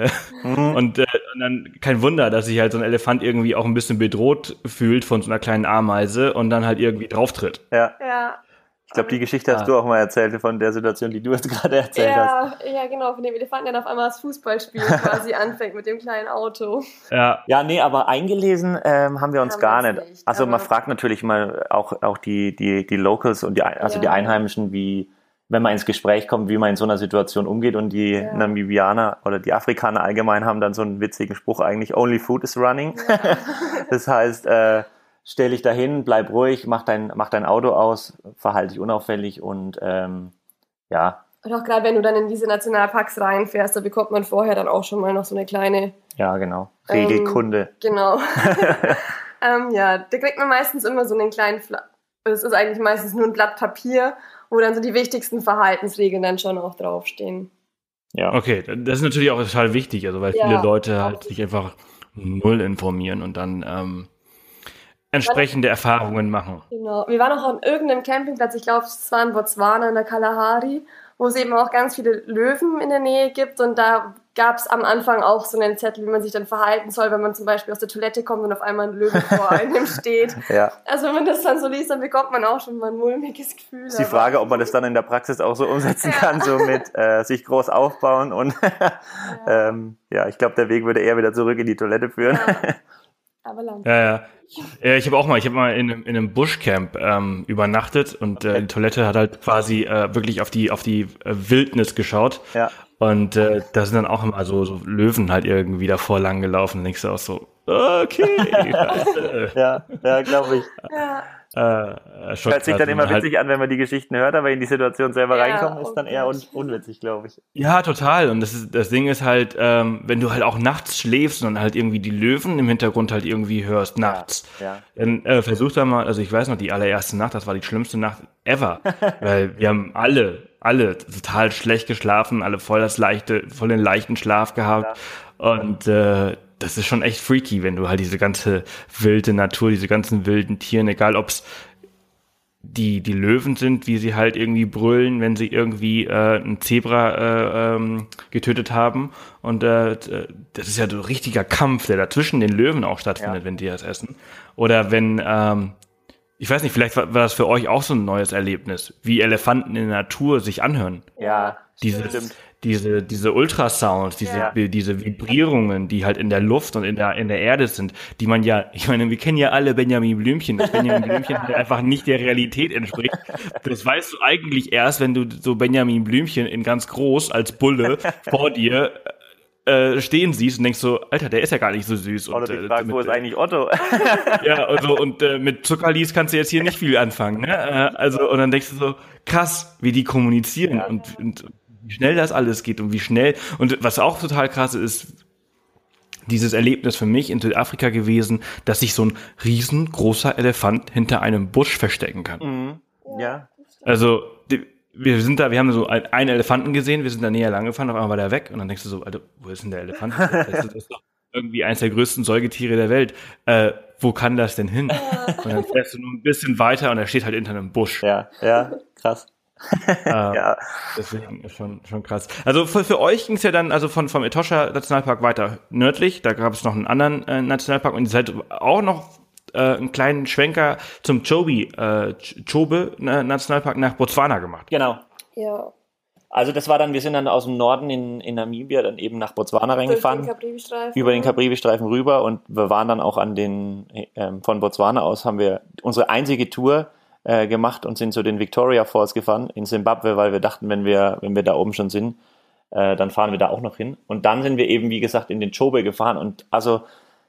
und, äh, und dann kein Wunder, dass sich halt so ein Elefant irgendwie auch ein bisschen bedroht fühlt von so einer kleinen Ameise und dann halt irgendwie drauftritt. Ja. Ja, Ich glaube, die Geschichte hast Ah. du auch mal erzählt, von der Situation, die du jetzt gerade erzählt hast. ja, ja, genau, von dem Elefanten, der auf einmal das Fußballspiel quasi anfängt mit dem kleinen Auto. Ja, Ja, nee, aber eingelesen ähm, haben wir uns Haben gar wir nicht. uns nicht, Also aber- man fragt natürlich mal auch, auch die, die, die Locals und die, Ein- also Ja. die Einheimischen, wie, wenn man ins Gespräch kommt, wie man in so einer Situation umgeht. Und die Ja. Namibianer oder die Afrikaner allgemein haben dann so einen witzigen Spruch eigentlich, only food is running. Das heißt, äh, stell dich dahin, bleib ruhig, mach dein, mach dein Auto aus, verhalte dich unauffällig und ähm, ja, Und auch gerade wenn du dann in diese Nationalparks reinfährst, da bekommt man vorher dann auch schon mal noch so eine kleine, ja, genau. Regelkunde. genau. ähm, ja, da kriegt man meistens immer so einen kleinen, Fla es ist eigentlich meistens nur ein Blatt Papier, wo dann so die wichtigsten Verhaltensregeln dann schon auch draufstehen. Ja. okay, das ist natürlich auch total wichtig, also weil Ja, viele Leute halt absolut. sich einfach null informieren und dann ähm, entsprechende Erfahrungen machen. Genau. Wir waren auch an irgendeinem Campingplatz, ich glaube, es war in Botswana, in der Kalahari, wo es eben auch ganz viele Löwen in der Nähe gibt und da gab es am Anfang auch so einen Zettel, wie man sich dann verhalten soll, wenn man zum Beispiel aus der Toilette kommt und auf einmal ein Löwe vor einem steht. Ja. Also wenn man das dann so liest, dann bekommt man auch schon mal ein mulmiges Gefühl. Ist die aber- Frage, ob man das dann in der Praxis auch so umsetzen Ja. kann, so mit äh, sich groß aufbauen und Ja. ähm, ja, ich glaube, der Weg würde eher wieder zurück in die Toilette führen. Ja. Aber lang. Ja, ja. Ja, ich habe auch mal, ich habe mal in, einem- in einem Buschcamp ähm, übernachtet und äh, die Toilette hat halt quasi äh, wirklich auf die auf die äh, Wildnis geschaut. Ja. Und äh, da sind dann auch immer so, so Löwen halt irgendwie davor lang gelaufen. Und denkst du auch so, okay, scheiße. Ja, ja, glaube ich. Ja. äh, schon Hört sich krass, dann wenn immer man halt, witzig an, wenn man die Geschichten hört, aber in die Situation selber Ja, reinkommen, ist oh dann eher un Gott. unwitzig, glaube ich. Ja, total. Und das ist das Ding ist halt, ähm, wenn du halt auch nachts schläfst und dann halt irgendwie die Löwen im Hintergrund halt irgendwie hörst nachts. Ja. Dann äh, versuch da mal, also ich weiß noch, die allererste Nacht, das war die schlimmste Nacht ever. Weil wir haben alle, alle total schlecht geschlafen, alle voll das leichte, voll den leichten Schlaf gehabt. Und äh, das ist schon echt freaky, wenn du halt diese ganze wilde Natur, diese ganzen wilden Tieren, egal ob's die, die Löwen sind, wie sie halt irgendwie brüllen, wenn sie irgendwie äh, ein Zebra äh, ähm, getötet haben. Und äh, das ist ja so ein richtiger Kampf, der da zwischen den Löwen auch stattfindet, Ja. wenn die das essen. Oder wenn, ähm, ich weiß nicht, vielleicht war, war das für euch auch so ein neues Erlebnis, wie Elefanten in der Natur sich anhören. Ja, Dieses, stimmt. diese, diese Ultrasounds, diese, Ja. diese Vibrierungen, die halt in der Luft und in der, in der Erde sind, die man ja, ich meine, wir kennen ja alle Benjamin Blümchen, dass Benjamin Blümchen halt einfach nicht der Realität entspricht. Das weißt du eigentlich erst, wenn du so Benjamin Blümchen in ganz groß als Bulle vor dir äh, stehen siehst und denkst so, Alter, der ist ja gar nicht so süß. Oder Und, die äh, Frage, wo ist eigentlich Otto? ja, also, und äh, mit Zuckerlis kannst du jetzt hier nicht viel anfangen, ne? Äh, also, und dann denkst du so, krass, wie die kommunizieren Ja. und, und wie schnell das alles geht und wie schnell. Und was auch total krass ist, dieses Erlebnis für mich in Südafrika gewesen, dass sich so ein riesengroßer Elefant hinter einem Busch verstecken kann. Mhm. Ja. Also, die, wir sind da, wir haben so ein- einen Elefanten gesehen, wir sind da näher lang gefahren, auf einmal war der weg und dann denkst du so, Alter, wo ist denn der Elefant? Das ist, das ist doch irgendwie eins der größten Säugetiere der Welt. Äh, wo kann das denn hin? Und dann fährst du nur ein bisschen weiter und er steht halt hinter einem Busch. Ja, ja, krass. Äh, Ja. Deswegen ist schon, schon krass. Also für, für euch ging es ja dann also von vom Etosha Nationalpark weiter nördlich. Da gab es noch einen anderen äh, Nationalpark und ihr seid auch noch äh, einen kleinen Schwenker zum Chobe, äh, Ch- Chobe äh, Nationalpark nach Botswana gemacht. Genau. Ja. Also das war dann, wir sind dann aus dem Norden in, in Namibia dann eben nach Botswana Durch den reingefahren, Kaprivi-Streifen. über den Kaprivi-Streifen rüber und wir waren dann auch an den, ähm, von Botswana aus haben wir unsere einzige Tour äh, gemacht und sind zu den Victoria Falls gefahren in Simbabwe, weil wir dachten, wenn wir, wenn wir da oben schon sind, äh, dann fahren wir da auch noch hin. Und dann sind wir eben, wie gesagt, in den Chobe gefahren und also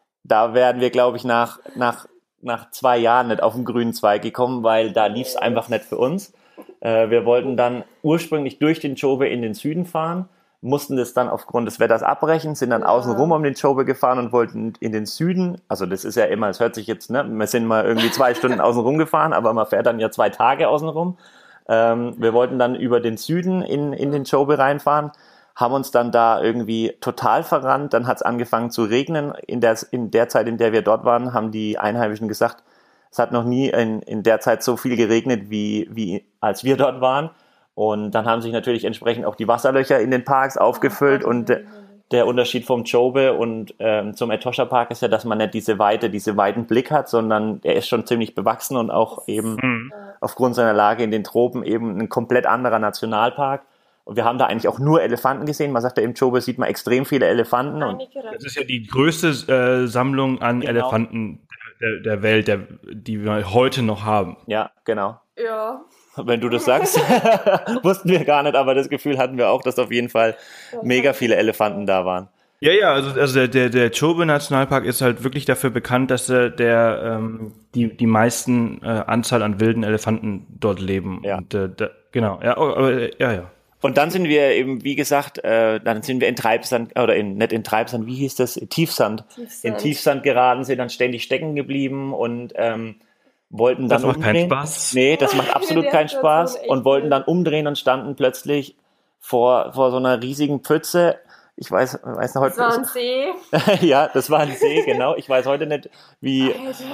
da werden wir, glaube ich, nach, nach, nach zwei Jahren nicht auf den grünen Zweig gekommen, weil da lief es einfach nicht für uns. Äh, wir wollten dann ursprünglich durch den Chobe in den Süden fahren, mussten das dann aufgrund des Wetters abbrechen, sind dann Ja. außen rum um den Chobe gefahren und wollten in den Süden, also das ist ja immer, es hört sich jetzt, ne, wir sind mal irgendwie zwei Stunden außen rum gefahren, aber man fährt dann ja zwei Tage außen rum. Ähm, wir wollten dann über den Süden in, in den Chobe reinfahren, haben uns dann da irgendwie total verrannt, dann hat es angefangen zu regnen. In der, in der Zeit, in der wir dort waren, haben die Einheimischen gesagt, es hat noch nie in, in der Zeit so viel geregnet, wie, wie als wir dort waren. Und dann haben sich natürlich entsprechend auch die Wasserlöcher in den Parks aufgefüllt. Und de, der Unterschied vom Chobe und ähm, zum Etosha Park ist ja, dass man nicht diese Weite, diese weiten Blick hat, sondern er ist schon ziemlich bewachsen und auch eben Mhm. aufgrund seiner Lage in den Tropen eben ein komplett anderer Nationalpark. Und wir haben da eigentlich auch nur Elefanten gesehen. Man sagt ja, im Chobe sieht man extrem viele Elefanten. Und Einige Das ist ja die größte äh, Sammlung an Genau. Elefanten der, der Welt, der, die wir heute noch haben. ja, genau. Ja. Wenn du das sagst, wussten wir gar nicht, aber das Gefühl hatten wir auch, dass auf jeden Fall mega viele Elefanten da waren. Ja, ja, also, also der, der, der Chobe Nationalpark ist halt wirklich dafür bekannt, dass äh, der ähm, die, die meisten äh, Anzahl an wilden Elefanten dort leben. Ja. Und, äh, da, genau, ja, oh, aber, äh, ja, ja. Und dann sind wir eben, wie gesagt, äh, dann sind wir in Treibsand, oder in, nicht in Treibsand, wie hieß das? Tiefsand. Tiefsand. In Tiefsand geraten, sind dann ständig stecken geblieben und ähm, wollten dann Das macht keinen umdrehen. Spaß. Nee, das macht absolut der keinen Situation Spaß. echt Und wollten nicht. dann umdrehen und standen plötzlich vor, vor so einer riesigen Pfütze. Ich weiß, weiß noch Das war heute. ein See. Ja, das war ein See, genau. Ich weiß heute nicht, wie.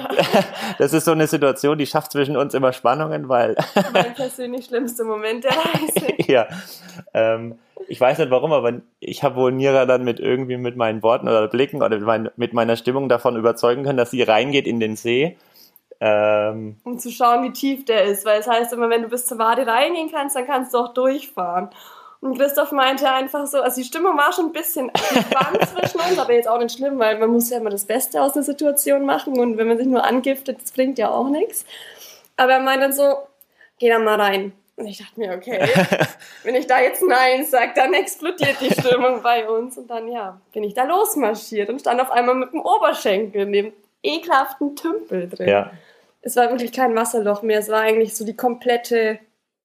Das ist so eine Situation, die schafft zwischen uns immer Spannungen, weil. Mein persönlich schlimmster Moment der Reise. Ja, ähm, ich weiß nicht warum, aber ich habe wohl Nira dann mit irgendwie mit meinen Worten oder Blicken oder mit, mein, mit meiner Stimmung davon überzeugen können, dass sie reingeht in den See. Ähm, Um zu schauen, wie tief der ist. Weil es heißt immer, wenn du bis zur Wade reingehen kannst, dann kannst du auch durchfahren. Und Christoph meinte einfach so, also die Stimmung war schon ein bisschen spannend zwischen uns, aber jetzt auch nicht schlimm, weil man muss ja immer das Beste aus der Situation machen und wenn man sich nur angiftet, das bringt ja auch nichts. Aber er meinte dann so, geh da mal rein. Und ich dachte mir, okay, wenn ich da jetzt Nein sage, dann explodiert die Stimmung bei uns. Und dann, ja, bin ich da losmarschiert und stand auf einmal mit dem Oberschenkel in dem ekelhaften Tümpel drin. ja. Es war wirklich kein Wasserloch mehr, es war eigentlich so die komplette...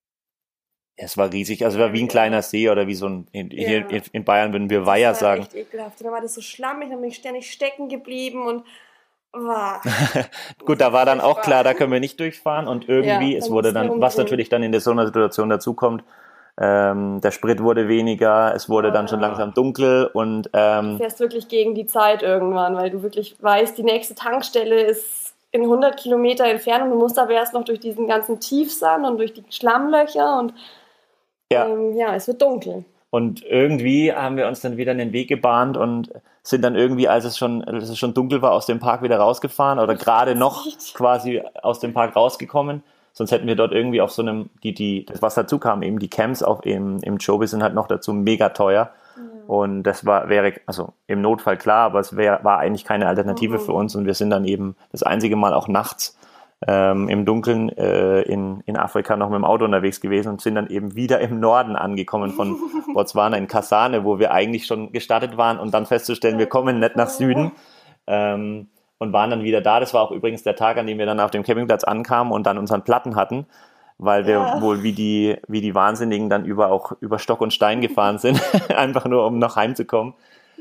Es war riesig, also es war wie ein kleiner See oder wie so ein, in, Ja. hier in, in Bayern würden wir Weiher Das war sagen. echt ekelhaft. Und dann war das so schlammig, dann bin ich ständig stecken geblieben und war. Gut, da war dann auch klar, da können wir nicht durchfahren und irgendwie, Ja, es dann wurde mussten wir dann, was umdrehen. natürlich dann in so einer Situation dazukommt, ähm, der Sprit wurde weniger, es wurde dann schon langsam dunkel und Du ähm, fährst wirklich gegen die Zeit irgendwann, weil du wirklich weißt, die nächste Tankstelle ist in hundert Kilometer Entfernung. Du musst aber erst noch durch diesen ganzen Tiefsand und durch die Schlammlöcher und ja. ähm, ja, es wird dunkel. Und irgendwie haben wir uns dann wieder einen Weg gebahnt und sind dann irgendwie, als es schon, als es schon dunkel war, aus dem Park wieder rausgefahren oder gerade noch quasi aus dem Park rausgekommen. sonst hätten wir dort irgendwie auf so einem, die, die, das was dazu kam, eben die Camps auf im, im Chobe sind halt noch dazu mega teuer. Ja. Und das war, wäre, also im Notfall klar, aber es wär, war eigentlich keine Alternative mhm. für uns und wir sind dann eben das einzige Mal auch nachts ähm, im Dunkeln äh, in, in Afrika noch mit dem Auto unterwegs gewesen und sind dann eben wieder im Norden angekommen von Botswana in Kasane, wo wir eigentlich schon gestartet waren und dann festzustellen, wir kommen nicht nach Süden ähm, und waren dann wieder da. Das war auch übrigens der Tag, an dem wir dann auf dem Campingplatz ankamen und dann unseren Platten hatten, weil wir ja. wohl wie die, wie die Wahnsinnigen dann über auch über Stock und Stein gefahren sind, einfach nur um noch heimzukommen.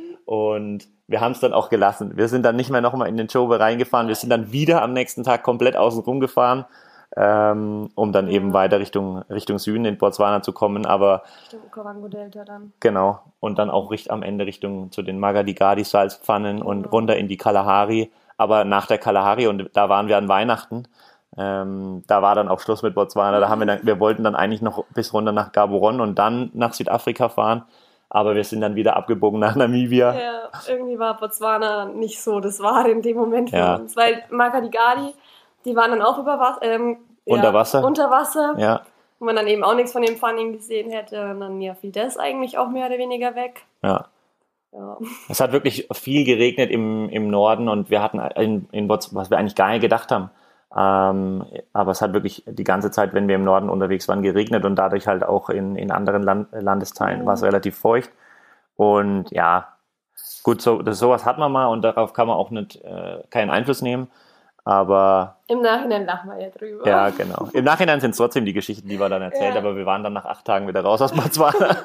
Und wir haben es dann auch gelassen. Wir sind dann nicht mehr nochmal in den Chobe reingefahren. Wir sind dann wieder am nächsten Tag komplett außen rum gefahren, ähm, um dann eben weiter Richtung, Richtung Süden in Botswana zu kommen. Aber Richtung Okavango-Delta dann. Genau. Und dann auch richt, am Ende Richtung zu den Magadi-Gadi-Salzpfannen genau. und runter in die Kalahari. Aber nach der Kalahari, und da waren wir an Weihnachten, ähm, da war dann auch Schluss mit Botswana. Da haben wir dann, wir wollten dann eigentlich noch bis runter nach Gaborone und dann nach Südafrika fahren. Aber wir sind dann wieder abgebogen nach Namibia. Ja, irgendwie war Botswana nicht so das Wahre in dem Moment für ja. uns. Weil Magadi-Gadi, die waren dann auch über Wasser, ähm, unter Wasser. Ja, unter Wasser. Ja. Wo man dann eben auch nichts von dem Pfanning gesehen hätte. Und dann ja, fiel das eigentlich auch mehr oder weniger weg. Ja. ja. Es hat wirklich viel geregnet im, im Norden und wir hatten in, in Botswana, was wir eigentlich gar nicht gedacht haben. Ähm, aber es hat wirklich die ganze Zeit, wenn wir im Norden unterwegs waren, geregnet und dadurch halt auch in, in anderen Land, Landesteilen mhm. war es relativ feucht. Und ja, gut, so, das, sowas hat man mal und darauf kann man auch nicht äh, keinen Einfluss nehmen. Aber im Nachhinein lachen wir ja drüber. Ja, genau. Im Nachhinein sind es trotzdem die Geschichten, die wir dann erzählt, ja. aber wir waren dann nach acht Tagen wieder raus aus Botswana.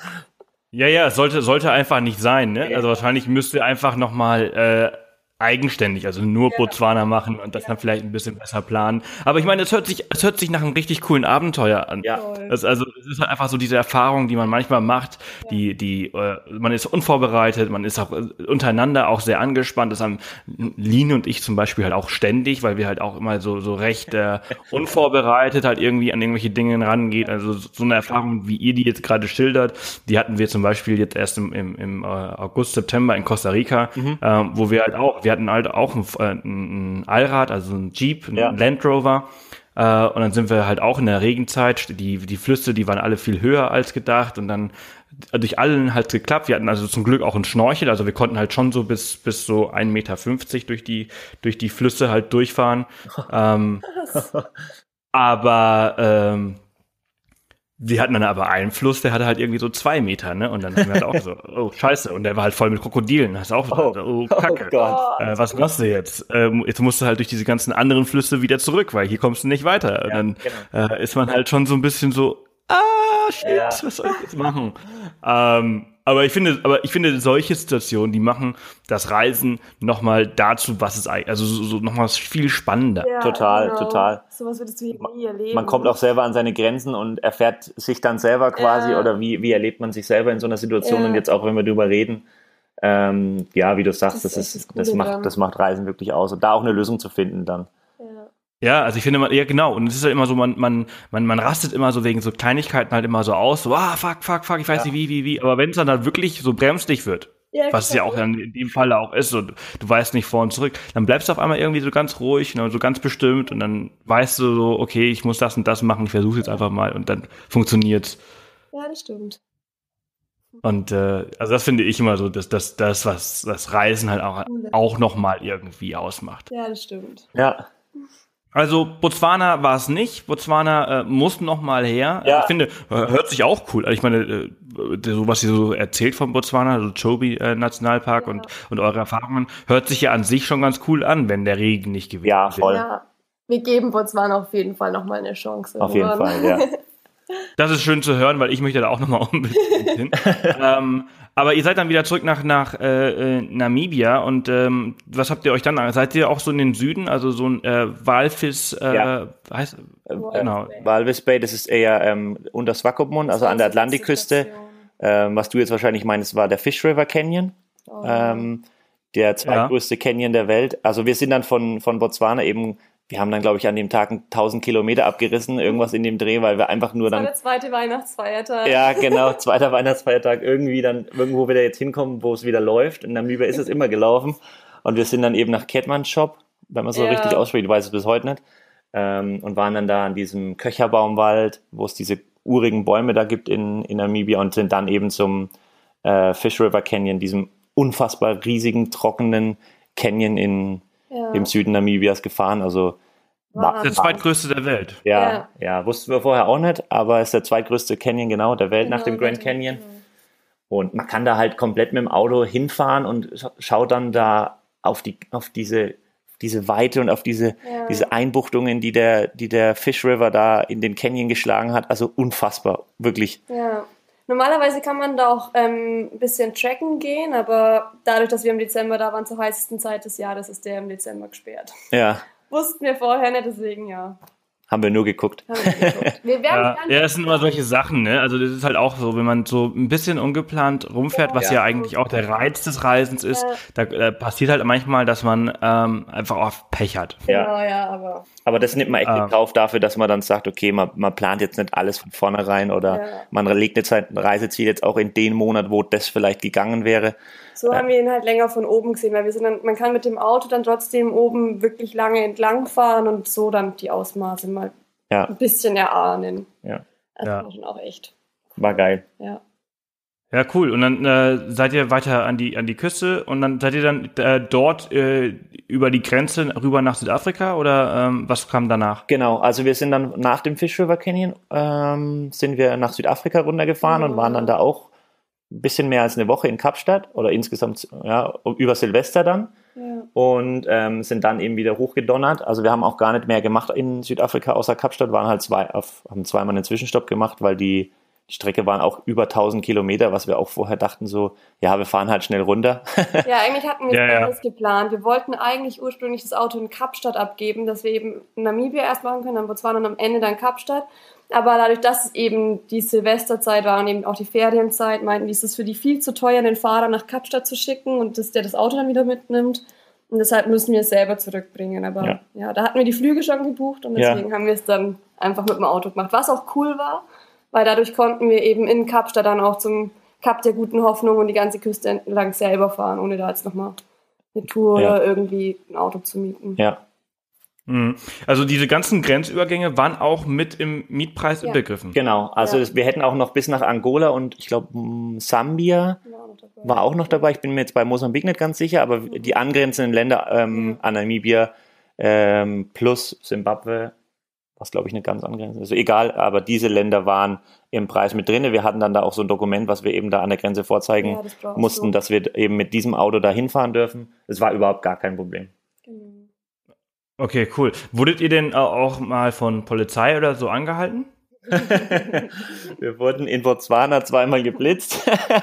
Ja, ja, es sollte, sollte einfach nicht sein, ne? Also wahrscheinlich müsste einfach nochmal äh, eigenständig, also nur ja. Botswana machen und das ja. dann vielleicht ein bisschen besser planen. Aber ich meine, es hört sich, es hört sich nach einem richtig coolen Abenteuer an. Ja. Das, also es ist halt einfach so diese Erfahrung, die man manchmal macht, ja. die, die, äh, man ist unvorbereitet, man ist auch äh, untereinander auch sehr angespannt. Das haben Line und ich zum Beispiel halt auch ständig, weil wir halt auch immer so, so recht äh, unvorbereitet halt irgendwie an irgendwelche Dinge rangeht. Also so eine Erfahrung, wie ihr die jetzt gerade schildert, die hatten wir zum Beispiel jetzt erst im, im, im August, September in Costa Rica, mhm. äh, wo wir halt auch wir hatten halt auch ein, ein Allrad, also ein Jeep, ein ja. Land Rover. Äh, und dann sind wir halt auch in der Regenzeit. Die, die Flüsse, die waren alle viel höher als gedacht. Und dann durch allen halt geklappt. Wir hatten also zum Glück auch einen Schnorchel. Also wir konnten halt schon so bis bis so ein Meter fünfzig durch die durch die Flüsse halt durchfahren. ähm, aber ähm, wir hatten dann aber einen Fluss, der hatte halt irgendwie so zwei Meter, ne? Und dann haben wir halt auch so, oh, scheiße. Und der war halt voll mit Krokodilen. Da hast du auch oh, gesagt, oh, Kacke. Oh Gott. Äh, was machst du jetzt? Ähm, jetzt musst du halt durch diese ganzen anderen Flüsse wieder zurück, weil hier kommst du nicht weiter. Und ja, dann genau. äh, ist man halt schon so ein bisschen so, ah, shit, ja. was soll ich jetzt machen? Ähm, aber ich finde, aber ich finde, solche Situationen, die machen das Reisen nochmal dazu, was es eigentlich, also so, so nochmal viel spannender. Ja, total, genau. total. Sowas würdest du hier nie erleben. Man kommt auch selber an seine Grenzen und erfährt sich dann selber quasi, ja. oder wie, wie erlebt man sich selber in so einer Situation ja. und jetzt auch, wenn wir drüber reden, ähm, ja, wie du sagst, das, das, ist, ist das, macht, das macht Reisen wirklich aus und da auch eine Lösung zu finden dann. Ja. Ja, also ich finde, man, ja genau, und es ist halt immer so, man, man, man, man rastet immer so wegen so Kleinigkeiten halt immer so aus, so, ah, fuck, fuck, fuck, ich weiß ja. nicht wie, wie, wie, aber wenn es dann halt wirklich so bremslich wird, ja, was es ja auch dann in dem Fall auch ist, und du weißt nicht vor und zurück, dann bleibst du auf einmal irgendwie so ganz ruhig, ne, so ganz bestimmt, und dann weißt du so, okay, ich muss das und das machen, ich versuche jetzt einfach mal, und dann funktioniert's. Ja, das stimmt. Und äh, also das finde ich immer so, dass das, das was das Reisen halt auch, auch nochmal irgendwie ausmacht. Ja, das stimmt. Ja. Also Botswana war es nicht. Botswana äh, muss noch mal her. Ja. Ich finde, äh, hört sich auch cool. Also ich meine, äh, so was ihr so erzählt von Botswana, also Chobe äh, Nationalpark ja. und und eure Erfahrungen, hört sich ja an sich schon ganz cool an, wenn der Regen nicht gewesen wäre. Ja, voll. Ja, wir geben Botswana auf jeden Fall noch mal eine Chance. Auf jeden Fall, ja. Das ist schön zu hören, weil ich möchte da auch noch mal unbedingt hin. ähm, aber ihr seid dann wieder zurück nach nach äh, Namibia und ähm, was habt ihr euch dann? Seid ihr auch so in den Süden, also so ein äh, Walvis? Äh, ja. heißt, äh, genau. Walvis Bay, das ist eher ähm, unter Swakopmund, also an der Atlantikküste. Ähm, was du jetzt wahrscheinlich meinst, war der Fish River Canyon, oh. ähm, der zweitgrößte ja. Canyon der Welt. Also wir sind dann von von Botswana eben Wir haben dann, glaube ich, an dem Tag tausend Kilometer abgerissen, irgendwas in dem Dreh, weil wir einfach nur dann... Das war der zweite Weihnachtsfeiertag. Ja, genau, zweiter Weihnachtsfeiertag, irgendwie dann irgendwo wieder jetzt hinkommen, wo es wieder läuft. In Namibia ist es immer gelaufen. Und wir sind dann eben nach Keetmanshoop, wenn man so ja. richtig ausspricht, ich weiß es bis heute nicht. ähm, und waren dann da an diesem Köcherbaumwald, wo es diese urigen Bäume da gibt in, in Namibia und sind dann eben zum äh, Fish River Canyon, diesem unfassbar riesigen, trockenen Canyon in, ja. im Süden Namibias gefahren. Also war, der zweitgrößte der Welt. Ja, ja, ja, wussten wir vorher auch nicht, aber es ist der zweitgrößte Canyon genau der Welt genau, nach dem Grand Canyon. Genau. Und man kann da halt komplett mit dem Auto hinfahren und schaut dann da auf die, auf diese, diese Weite und auf diese, ja. diese Einbuchtungen, die der, die der Fish River da in den Canyon geschlagen hat. Also unfassbar, wirklich. Ja. Normalerweise kann man da auch ähm, ein bisschen tracken gehen, aber dadurch, dass wir im Dezember da waren, zur heißesten Zeit des Jahres, ist der im Dezember gesperrt. Ja. Wussten wir vorher nicht, deswegen ja. Haben wir nur geguckt. Haben wir geguckt. Wir ja, ja, das sind immer solche Sachen, ne? Also das ist halt auch so, wenn man so ein bisschen ungeplant rumfährt, was ja, ja eigentlich auch der Reiz des Reisens ist, ja. da, da passiert halt manchmal, dass man ähm, einfach auch Pech hat. Ja, genau, ja, aber... Aber das nimmt man echt in Kauf dafür, dass man dann sagt, okay, man, man plant jetzt nicht alles von vornherein oder ja. man legt jetzt halt ein Reiseziel jetzt auch in den Monat, wo das vielleicht gegangen wäre. So haben wir ihn halt länger von oben gesehen, weil wir sind dann, man kann mit dem Auto dann trotzdem oben wirklich lange entlang fahren und so dann die Ausmaße mal ja. ein bisschen erahnen. Ja. Also ja. war schon auch echt. War geil. Ja. Ja, cool. Und dann äh, seid ihr weiter an die an die Küste und dann seid ihr dann äh, dort äh, über die Grenze rüber nach Südafrika oder ähm, was kam danach? Genau, also wir sind dann nach dem Fish River Canyon ähm, sind wir nach Südafrika runtergefahren mhm. und waren dann da auch ein bisschen mehr als eine Woche in Kapstadt oder insgesamt ja über Silvester dann ja. und ähm, sind dann eben wieder hochgedonnert. Also wir haben auch gar nicht mehr gemacht in Südafrika außer Kapstadt, waren halt zwei auf, haben zweimal einen Zwischenstopp gemacht, weil die Die Strecke waren auch über tausend Kilometer, was wir auch vorher dachten so, ja, wir fahren halt schnell runter. Ja, eigentlich hatten wir ja, alles ja. geplant. Wir wollten eigentlich ursprünglich das Auto in Kapstadt abgeben, dass wir eben Namibia erst machen können, dann Botswana und am Ende dann Kapstadt. Aber dadurch, dass es eben die Silvesterzeit war und eben auch die Ferienzeit, meinten die, es ist für die viel zu teuer, den Fahrer nach Kapstadt zu schicken und dass der das Auto dann wieder mitnimmt. Und deshalb müssen wir es selber zurückbringen. Aber ja, ja da hatten wir die Flüge schon gebucht und deswegen ja. haben wir es dann einfach mit dem Auto gemacht. Was auch cool war, weil dadurch konnten wir eben in Kapstadt dann auch zum Kap der Guten Hoffnung und die ganze Küste entlang selber fahren, ohne da jetzt nochmal eine Tour ja. oder irgendwie ein Auto zu mieten. Ja. Also diese ganzen Grenzübergänge waren auch mit im Mietpreis ja. inbegriffen? Genau, also ja. wir hätten auch noch bis nach Angola und ich glaube Sambia war auch, war auch noch dabei. Ich bin mir jetzt bei Mosambik nicht ganz sicher, aber mhm. die angrenzenden Länder ähm, ja. an Namibia ähm, plus Zimbabwe, was glaube ich nicht ganz angrenzend ist. Also egal, aber diese Länder waren im Preis mit drin. Wir hatten dann da auch so ein Dokument, was wir eben da an der Grenze vorzeigen ja, das mussten, dass wir eben mit diesem Auto da hinfahren dürfen. Es war überhaupt gar kein Problem. Genau. Okay, cool. Wurdet ihr denn auch mal von Polizei oder so angehalten? Wir wurden in Botswana zweimal geblitzt.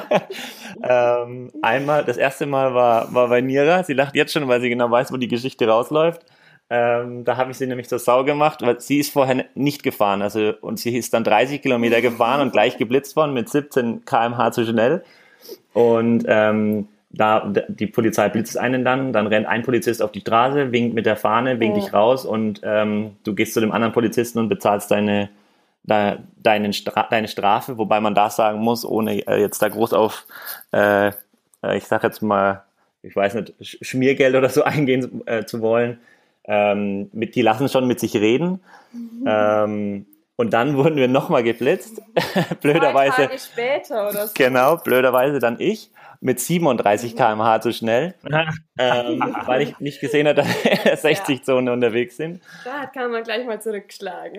ähm, einmal, das erste Mal war, war bei Nira. Sie lacht jetzt schon, weil sie genau weiß, wo die Geschichte rausläuft. Ähm, da habe ich sie nämlich zur Sau gemacht, weil sie ist vorher nicht gefahren. Also, und sie ist dann dreißig Kilometer gefahren und gleich geblitzt worden mit siebzehn Kilometer pro Stunde zu schnell. Und ähm, da die Polizei blitzt einen dann, dann rennt ein Polizist auf die Straße, winkt mit der Fahne, winkt ja. dich raus und ähm, du gehst zu dem anderen Polizisten und bezahlst deine, de, deine, Stra- deine Strafe, wobei man da sagen muss, ohne äh, jetzt da groß auf, äh, ich sag jetzt mal, ich weiß nicht, Schmiergeld oder so eingehen äh, zu wollen, ähm, mit, die lassen schon mit sich reden. Mhm. Ähm, und dann wurden wir nochmal geblitzt, blöderweise. Zwei Tage später oder so. Genau, blöderweise dann ich. Mit siebenunddreißig Kilometer pro Stunde zu schnell, ähm, weil ich nicht gesehen habe, dass sechzig-Zonen ja. unterwegs sind. Da kann man gleich mal zurückschlagen.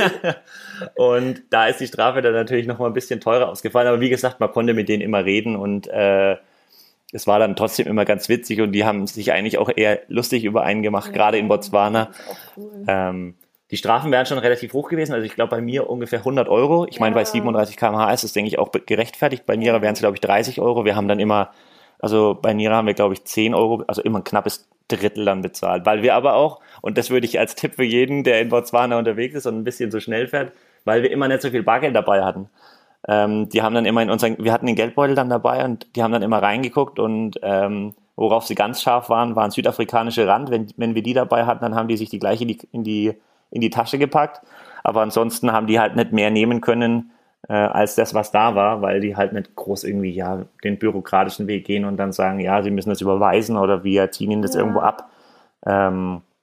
Und da ist die Strafe dann natürlich noch mal ein bisschen teurer ausgefallen. Aber wie gesagt, man konnte mit denen immer reden und äh, es war dann trotzdem immer ganz witzig und die haben sich eigentlich auch eher lustig über einen gemacht, ja, gerade in Botswana. Das ist auch cool. Ähm, Die Strafen wären schon relativ hoch gewesen, also ich glaube bei mir ungefähr hundert Euro. Ich ja. meine, bei siebenunddreißig Kilometer pro Stunde ist es, denke ich, auch gerechtfertigt. Bei Nira wären es, glaube ich, dreißig Euro. Wir haben dann immer, also bei Nira haben wir, glaube ich, zehn Euro, also immer ein knappes Drittel dann bezahlt. Weil wir aber auch, und das würde ich als Tipp für jeden, der in Botswana unterwegs ist und ein bisschen so schnell fährt, weil wir immer nicht so viel Bargeld dabei hatten. Ähm, die haben dann immer in unseren, wir hatten den Geldbeutel dann dabei und die haben dann immer reingeguckt und ähm, worauf sie ganz scharf waren, waren südafrikanische Rand. Wenn, wenn wir die dabei hatten, dann haben die sich die gleich in die, in die in die Tasche gepackt, aber ansonsten haben die halt nicht mehr nehmen können äh, als das, was da war, weil die halt nicht groß irgendwie ja den bürokratischen Weg gehen und dann sagen, ja, sie müssen das überweisen oder wir ziehen ihnen das ja. irgendwo ab. Ähm,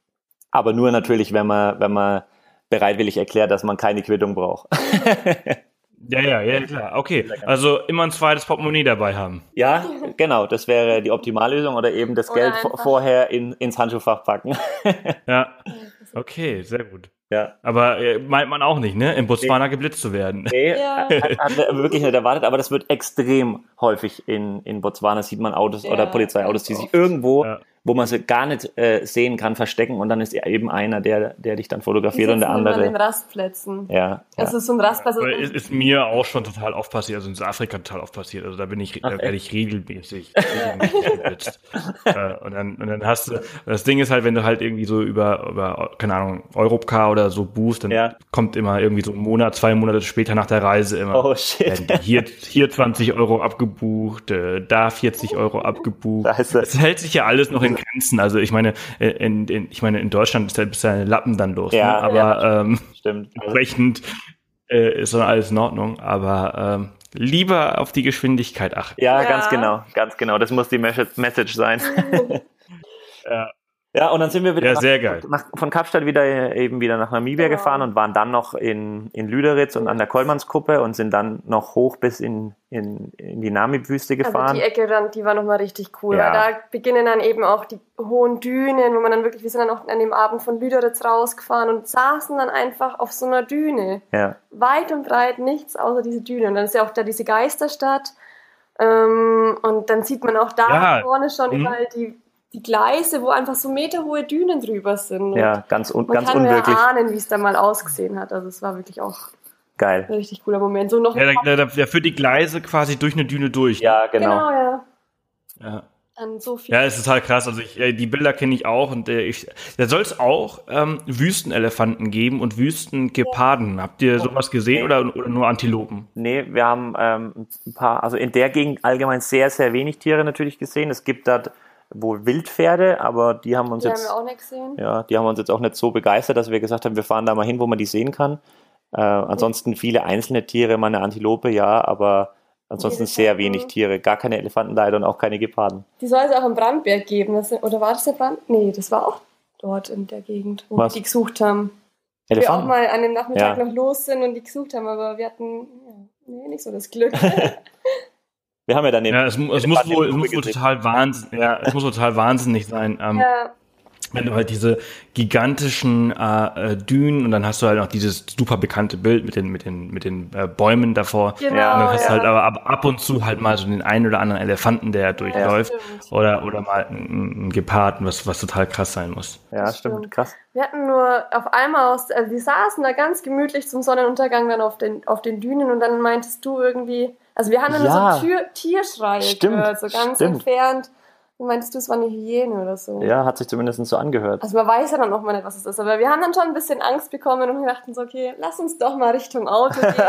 Aber nur natürlich, wenn man, wenn man bereitwillig erklärt, dass man keine Quittung braucht. Ja, ja, ja, klar. Okay, also immer ein zweites Portemonnaie dabei haben. Ja, genau, das wäre die Optimallösung oder eben das Oder Geld einfach- vorher in, ins Handschuhfach packen. Ja, okay, sehr gut. Ja. Aber äh, meint man auch nicht, ne? In Botswana geblitzt zu werden. Nee, Ja. hat, hat wir wirklich nicht erwartet, aber das wird extrem häufig in, in Botswana, sieht man Autos Ja, oder Polizeiautos, die ganz sich oft. irgendwo, Ja. wo man sie gar nicht äh, sehen kann, verstecken und dann ist eben einer, der, der dich dann Die fotografiert und der sitzen immer an den andere. Rastplätzen. Ja, Es ja. ist so ein Rastplatz. Aber ist, ist mir auch schon total oft passiert, also in Südafrika total oft passiert. Also da bin ich, Ach, da werde ich regelmäßig, regelmäßig geblitzt. äh, und dann, und dann hast du, das Ding ist halt, wenn du halt irgendwie so über, über, keine Ahnung, Europcar oder so buchst, dann Ja. kommt immer irgendwie so ein Monat, zwei Monate später nach der Reise immer. Oh shit. werden hier, hier zwanzig Euro abgebucht, äh, da vierzig Euro abgebucht. Scheiße. Es hält sich ja alles noch in Grenzen. Also ich meine, äh, in, in, ich meine, in Deutschland ist ja bis deine Lappen dann los. Ja. Ne? Aber ähm, Stimmt. Also, entsprechend äh, ist dann alles in Ordnung. Aber ähm, lieber auf die Geschwindigkeit achten. ja, Ja. ganz genau, ganz genau. Das muss die Mes- Message sein. Ja. Ja, und dann sind wir wieder Ja, nach, sehr geil. nach, von Kapstadt wieder eben wieder nach Namibia Genau. gefahren und waren dann noch in, in Lüderitz und an der Kollmannskuppe und sind dann noch hoch bis in, in, in die Namib-Wüste gefahren. Also die Ecke dann, die war nochmal richtig cool. Ja. Weil da beginnen dann eben auch die hohen Dünen, wo man dann wirklich, wir sind dann auch an dem Abend von Lüderitz rausgefahren und saßen dann einfach auf so einer Düne. Ja, Weit und breit nichts außer diese Düne. Und dann ist ja auch da diese Geisterstadt. Ähm, und dann sieht man auch da Ja. vorne schon Mhm. überall die, die Gleise, wo einfach so meterhohe Dünen drüber sind. Und ja, ganz, un, man ganz kann unwirklich. ja ahnen, wie es da mal ausgesehen hat. Also es war wirklich auch Geil. ein richtig cooler Moment. So noch Ja, da, da, da führt die Gleise quasi durch eine Düne durch. Ja, genau. genau, ja. Ja. An so viel. Ja, es ist total krass. Also ich, äh, die Bilder kenne ich auch und äh, ich, da soll es auch ähm, Wüstenelefanten geben und Wüstengeparden. Habt ihr sowas gesehen oder, oder nur Antilopen? Nee, wir haben ähm, ein paar, also in der Gegend allgemein sehr, sehr wenig Tiere natürlich gesehen. Es gibt da wohl Wildpferde, aber die haben uns Die haben jetzt, wir auch nicht gesehen. ja, die haben uns jetzt auch nicht so begeistert, dass wir gesagt haben, wir fahren da mal hin, wo man die sehen kann. Äh, ansonsten viele einzelne Tiere, mal eine Antilope, ja, aber ansonsten sehr Elefanten. wenig Tiere. Gar keine Elefanten leider und auch keine Geparden. Die soll es auch im Brandberg geben. Das, oder war das der Brand? Nee, das war auch dort in der Gegend, wo Was? wir die gesucht haben. Wir auch Elefanten? mal an dem Nachmittag Ja. noch los sind und die gesucht haben, aber wir hatten ja, nee, nicht so das Glück. Wir haben ja dann den Ja, es, mu- es muss wohl, es muss wohl total wahnsinn, ja, es muss wohl total wahnsinnig sein, ähm, ja, wenn du halt diese gigantischen äh, äh, Dünen und dann hast du halt noch dieses super bekannte Bild mit den mit den mit den äh, Bäumen davor. genau. Ja, Und dann hast ja. du halt aber ab, ab und zu halt mal so den einen oder anderen Elefanten, der durchläuft. stimmt. Oder, oder mal ein, ein Geparden, was, was total krass sein muss. Ja, Das stimmt. stimmt. Krass. Wir hatten nur auf einmal aus, also wir saßen da ganz gemütlich zum Sonnenuntergang dann auf den, auf den Dünen und dann meintest du irgendwie, also wir haben dann Ja. nur so Tür, Tierschreie Stimmt, gehört, so ganz stimmt. entfernt. Und meintest du, es war eine Hyäne oder so. Ja, hat sich zumindest so angehört. Also man weiß ja dann noch mal nicht, was es ist, aber wir haben dann schon ein bisschen Angst bekommen und wir dachten so, okay, lass uns doch mal Richtung Auto gehen.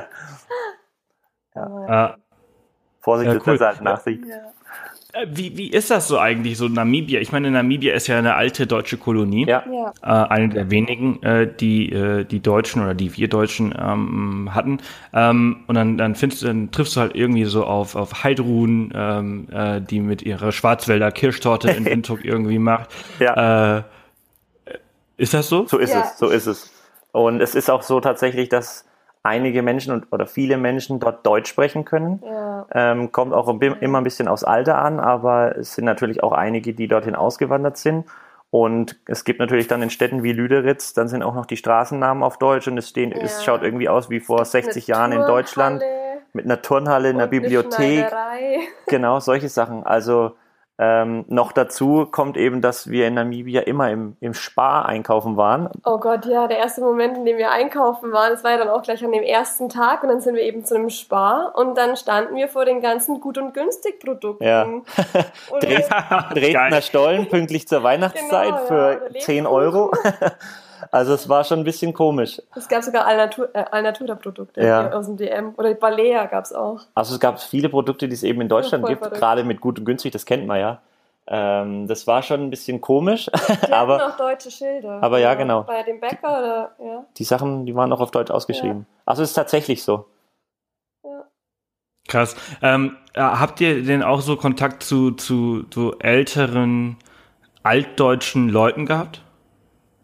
Aber, Ja. Vorsicht Ja, ist cool. besser als Nachsicht. ja. Äh, Wie, wie ist das so eigentlich, so Namibia? Ich meine, Namibia ist ja eine alte deutsche Kolonie. Ja. Ja. Äh, eine der wenigen, äh, die äh, die Deutschen oder die wir Deutschen ähm, hatten. Ähm, und dann, dann findest du, dann triffst du halt irgendwie so auf, auf Heidrun, ähm, äh, die mit ihrer Schwarzwälder Kirschtorte in Windhoek irgendwie macht. Ja. Äh, ist das so? So ist Ja. es, so ist es. Und es ist auch so tatsächlich, dass einige Menschen und, oder viele Menschen dort Deutsch sprechen können. Ja. Ähm, kommt auch ein bi- immer ein bisschen aufs Alter an, aber es sind natürlich auch einige, die dorthin ausgewandert sind. Und es gibt natürlich dann in Städten wie Lüderitz, dann sind auch noch die Straßennamen auf Deutsch und es, stehen, es Ja. schaut irgendwie aus wie vor sechzig Jahren in Deutschland mit einer Turnhalle, einer und eine Bibliothek. Schneiderei. Genau, solche Sachen. Also ähm, noch dazu kommt eben, dass wir in Namibia immer im, im Spar einkaufen waren. Oh Gott, ja, der erste Moment, in dem wir einkaufen waren, das war ja dann auch gleich an dem ersten Tag und dann sind wir eben zu einem Spar und dann standen wir vor den ganzen Gut- und Günstig-Produkten. Ja. Und Dres Dresdner Geil. Stollen pünktlich zur Weihnachtszeit Genau, ja, für oder zehn Euro. Also es war schon ein bisschen komisch. es gab sogar Alnatura, äh, Alnatura-Produkte Ja. aus dem D M. Oder Balea gab es auch. Also es gab viele Produkte, die es eben in Deutschland voll gibt, verrückt. gerade mit gut und günstig, das kennt man ja. Ähm, das war schon ein bisschen komisch, Die hatten aber auch deutsche Schilder. aber ja, genau. Bei dem Bäcker oder, ja. die Sachen, die waren auch auf Deutsch ausgeschrieben. Also es ist tatsächlich so. Krass. Ähm, äh, habt ihr denn auch so Kontakt zu, zu, zu älteren, altdeutschen Leuten gehabt?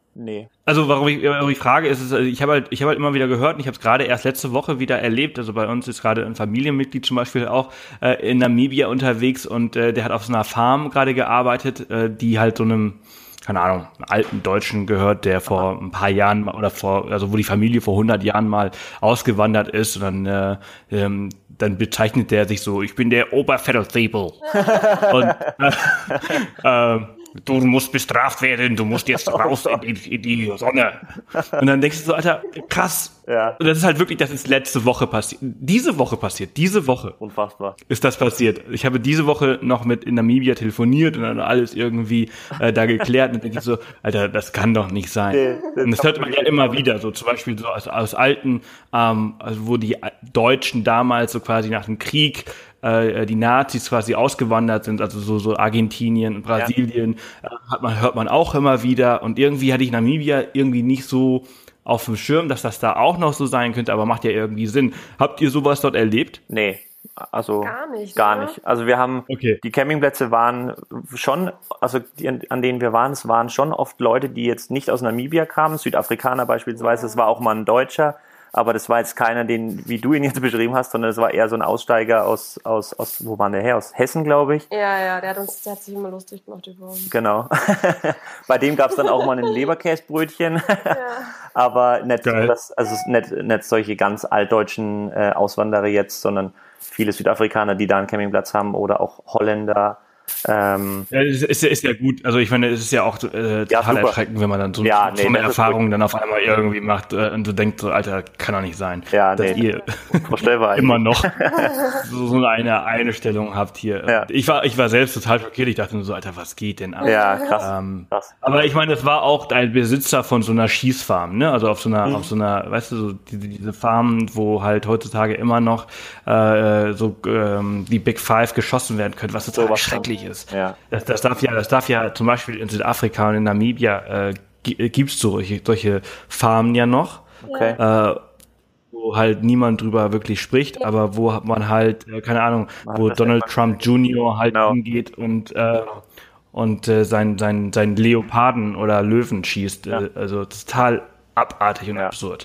Nee. Also warum ich, warum ich frage, ist es, ich habe halt, ich habe halt immer wieder gehört, und ich habe es gerade erst letzte Woche wieder erlebt, also bei uns ist gerade ein Familienmitglied zum Beispiel auch äh, in Namibia unterwegs und äh, der hat auf so einer Farm gerade gearbeitet, äh, die halt so einem, keine Ahnung, einen alten Deutschen gehört, der vor Aha. ein paar Jahren oder vor, also wo die Familie vor hundert Jahren mal ausgewandert ist und dann, äh, ähm, dann bezeichnet der sich so, ich bin der Oberfettelzebel. und äh, äh, du musst bestraft werden, du musst jetzt raus in die, in die Sonne. Und dann denkst du so, Alter, krass. Ja. Und das ist halt wirklich, das ist letzte Woche passiert. Diese Woche passiert, diese Woche. Unfassbar. Ist das passiert. Ich habe diese Woche noch mit in Namibia telefoniert und dann alles irgendwie äh, da geklärt. Und dann denke ich so, Alter, das kann doch nicht sein. Nee, das und das hört man ja immer wieder, so zum Beispiel so aus, aus alten, ähm, also wo die Deutschen damals so quasi nach dem Krieg äh, die Nazis quasi ausgewandert sind, also so, so Argentinien und Brasilien, ja. äh, hat man, hört man auch immer wieder. Und irgendwie hatte ich Namibia irgendwie nicht so auf dem Schirm, dass das da auch noch so sein könnte, aber macht ja irgendwie Sinn. Habt ihr sowas dort erlebt? Nee, also gar nicht. Gar oder? nicht. Also wir haben, okay. Die Campingplätze waren schon, also die, an denen wir waren, es waren schon oft Leute, die jetzt nicht aus Namibia kamen, Südafrikaner beispielsweise, es war auch mal ein Deutscher, aber das war jetzt keiner, den, wie du ihn jetzt beschrieben hast, sondern es war eher so ein Aussteiger aus, aus, aus, wo war der her? Aus Hessen, glaube ich. Ja, ja, der hat uns, der hat sich immer lustig gemacht über uns. Genau. Bei dem gab es dann auch mal ein Leberkäsbrötchen. Ja. Aber nicht, das, also nicht, nicht solche ganz altdeutschen äh, Auswanderer jetzt, sondern viele Südafrikaner, die da einen Campingplatz haben oder auch Holländer. Ähm, ja, ist, ist, ist ja gut. Also ich meine, es ist ja auch äh, total ja, erschreckend, wenn man dann so, ja, nee, so eine Erfahrung dann auf einmal irgendwie macht äh, und so denkt, so, Alter, kann doch nicht sein, ja, dass nee, ihr immer noch so, so eine Einstellung habt hier. Ja. Ich war ich war selbst total schockiert. Ich dachte nur so, Alter, was geht denn ab? Ja, krass. Ähm, krass. Aber ich meine, das war auch ein Besitzer von so einer Schießfarm, ne? Also auf so einer, mhm. auf so einer, weißt du, so diese, diese Farmen, wo halt heutzutage immer noch äh, so ähm, die Big Five geschossen werden können, was total so schrecklich ist. Ja. Das, das darf ja, das darf ja zum Beispiel in Südafrika und in Namibia äh, gibt es solche, solche Farmen ja noch, okay. äh, wo halt niemand drüber wirklich spricht, aber wo man halt, äh, keine Ahnung, man wo Donald Trump Junior halt genau. hingeht und äh, und äh, sein sein sein Leoparden oder Löwen schießt, ja. äh, also total abartig und ja. absurd.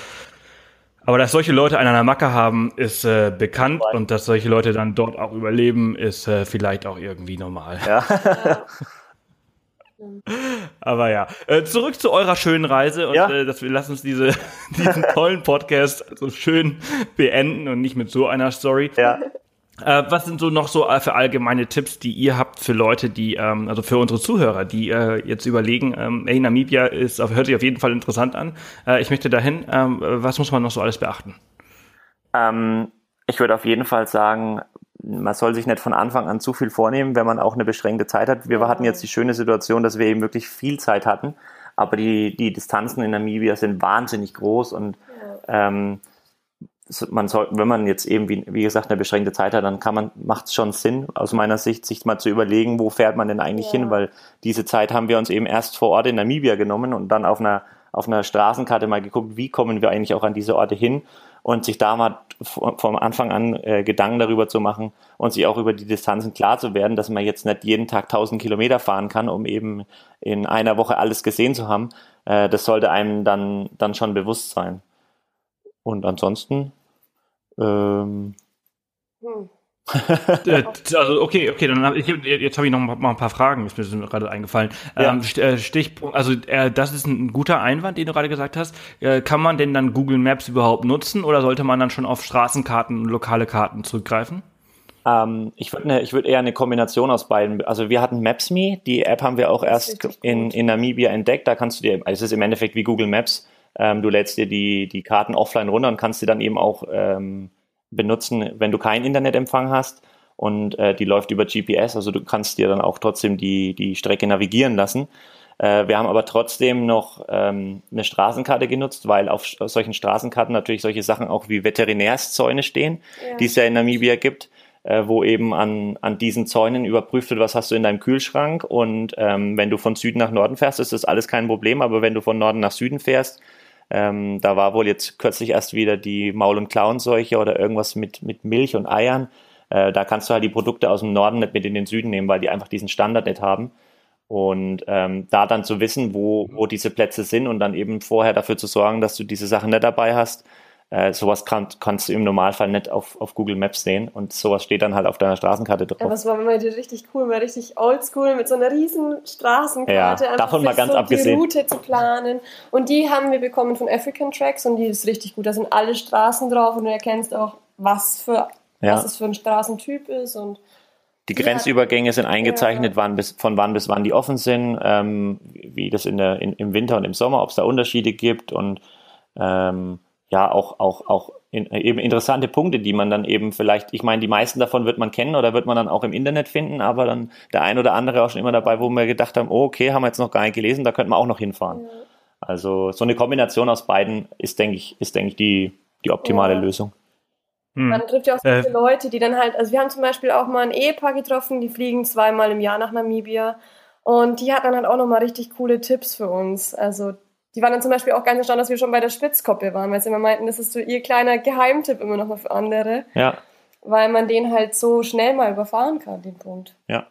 Aber dass solche Leute einen an der Macke haben, ist äh, bekannt normal. Und dass solche Leute dann dort auch überleben, ist äh, vielleicht auch irgendwie normal. Ja. Ja. Aber ja, äh, zurück zu eurer schönen Reise und ja. äh, dass wir lassen uns diese, diesen tollen Podcast so schön beenden und nicht mit so einer Story. Ja. Äh, was sind so noch so für allgemeine Tipps, die ihr habt für Leute, die, ähm, also für unsere Zuhörer, die äh, jetzt überlegen, ähm, hey, Namibia ist, hört sich auf jeden Fall interessant an, äh, ich möchte dahin, ähm, was muss man noch so alles beachten? Ähm, ich würde auf jeden Fall sagen, man soll sich nicht von Anfang an zu viel vornehmen, wenn man auch eine beschränkte Zeit hat. Wir hatten jetzt die schöne Situation, dass wir eben wirklich viel Zeit hatten, aber die, die Distanzen in Namibia sind wahnsinnig groß und ähm, man soll, wenn man jetzt eben, wie, wie gesagt, eine beschränkte Zeit hat, dann kann man, macht es schon Sinn, aus meiner Sicht, sich mal zu überlegen, wo fährt man denn eigentlich ja. hin, weil diese Zeit haben wir uns eben erst vor Ort in Namibia genommen und dann auf einer, auf einer Straßenkarte mal geguckt, wie kommen wir eigentlich auch an diese Orte hin und sich da mal vom Anfang an äh, Gedanken darüber zu machen und sich auch über die Distanzen klar zu werden, dass man jetzt nicht jeden Tag tausend Kilometer fahren kann, um eben in einer Woche alles gesehen zu haben. Äh, das sollte einem dann, dann schon bewusst sein. Und ansonsten, ähm, hm. also okay, okay, dann hab ich, jetzt habe ich noch mal ein paar Fragen, ist mir gerade eingefallen. Ja. Ähm, Stichpunkt, also äh, das ist ein guter Einwand, den du gerade gesagt hast. Äh, kann man denn dann Google Maps überhaupt nutzen oder sollte man dann schon auf Straßenkarten und lokale Karten zurückgreifen? Ähm, ich würde ne, ich würde eher eine Kombination aus beiden. Also wir hatten Maps.me, die App haben wir auch erst in, in Namibia entdeckt. Da kannst du dir, also es ist im Endeffekt wie Google Maps. Ähm, du lädst dir die, die Karten offline runter und kannst sie dann eben auch ähm, benutzen, wenn du keinen Internetempfang hast und äh, die läuft über G P S, also du kannst dir dann auch trotzdem die, die Strecke navigieren lassen. Äh, wir haben aber trotzdem noch ähm, eine Straßenkarte genutzt, weil auf solchen Straßenkarten natürlich solche Sachen auch wie Veterinärszäune stehen, ja. die es ja in Namibia gibt, äh, wo eben an, an diesen Zäunen überprüft wird, was hast du in deinem Kühlschrank und ähm, wenn du von Süden nach Norden fährst, ist das alles kein Problem, aber wenn du von Norden nach Süden fährst, Ähm, da war wohl jetzt kürzlich erst wieder die Maul- und Klauenseuche oder irgendwas mit, mit Milch und Eiern. Äh, da kannst du halt die Produkte aus dem Norden nicht mit in den Süden nehmen, weil die einfach diesen Standard nicht haben. Und ähm, da dann zu wissen, wo, wo diese Plätze sind und dann eben vorher dafür zu sorgen, dass du diese Sachen nicht dabei hast. Äh, sowas kann, kannst du im Normalfall nicht auf, auf Google Maps sehen und sowas steht dann halt auf deiner Straßenkarte drauf. Ja, was war immer richtig cool, war richtig oldschool mit so einer riesen Straßenkarte. Ja, davon mal ganz so abgesehen. Die Route zu planen. Und die haben wir bekommen von African Tracks und die ist richtig gut. Da sind alle Straßen drauf und du erkennst auch, was für ja. was es für ein Straßentyp ist. Und die Grenzübergänge sind eingezeichnet, ja. wann bis, von wann bis wann die offen sind, ähm, wie das in der, in, im Winter und im Sommer, ob es da Unterschiede gibt und ähm, ja, auch, auch, auch in, eben interessante Punkte, die man dann eben vielleicht, ich meine, die meisten davon wird man kennen oder wird man dann auch im Internet finden, aber dann der ein oder andere auch schon immer dabei, wo wir gedacht haben, oh, okay, haben wir jetzt noch gar nicht gelesen, da könnten wir auch noch hinfahren. Ja. Also so eine Kombination aus beiden ist, denke ich, ist, denke ich, die, die optimale ja. Lösung. Man trifft ja auch so viele äh. Leute, die dann halt, also wir haben zum Beispiel auch mal ein Ehepaar getroffen, die fliegen zweimal im Jahr nach Namibia und die hatten dann halt auch nochmal richtig coole Tipps für uns. Also die waren dann zum Beispiel auch ganz erstaunt, dass wir schon bei der Spitzkoppe waren, weil sie immer meinten, das ist so ihr kleiner Geheimtipp immer noch mal für andere. Ja. Weil man den halt so schnell mal überfahren kann, den Punkt. Ja.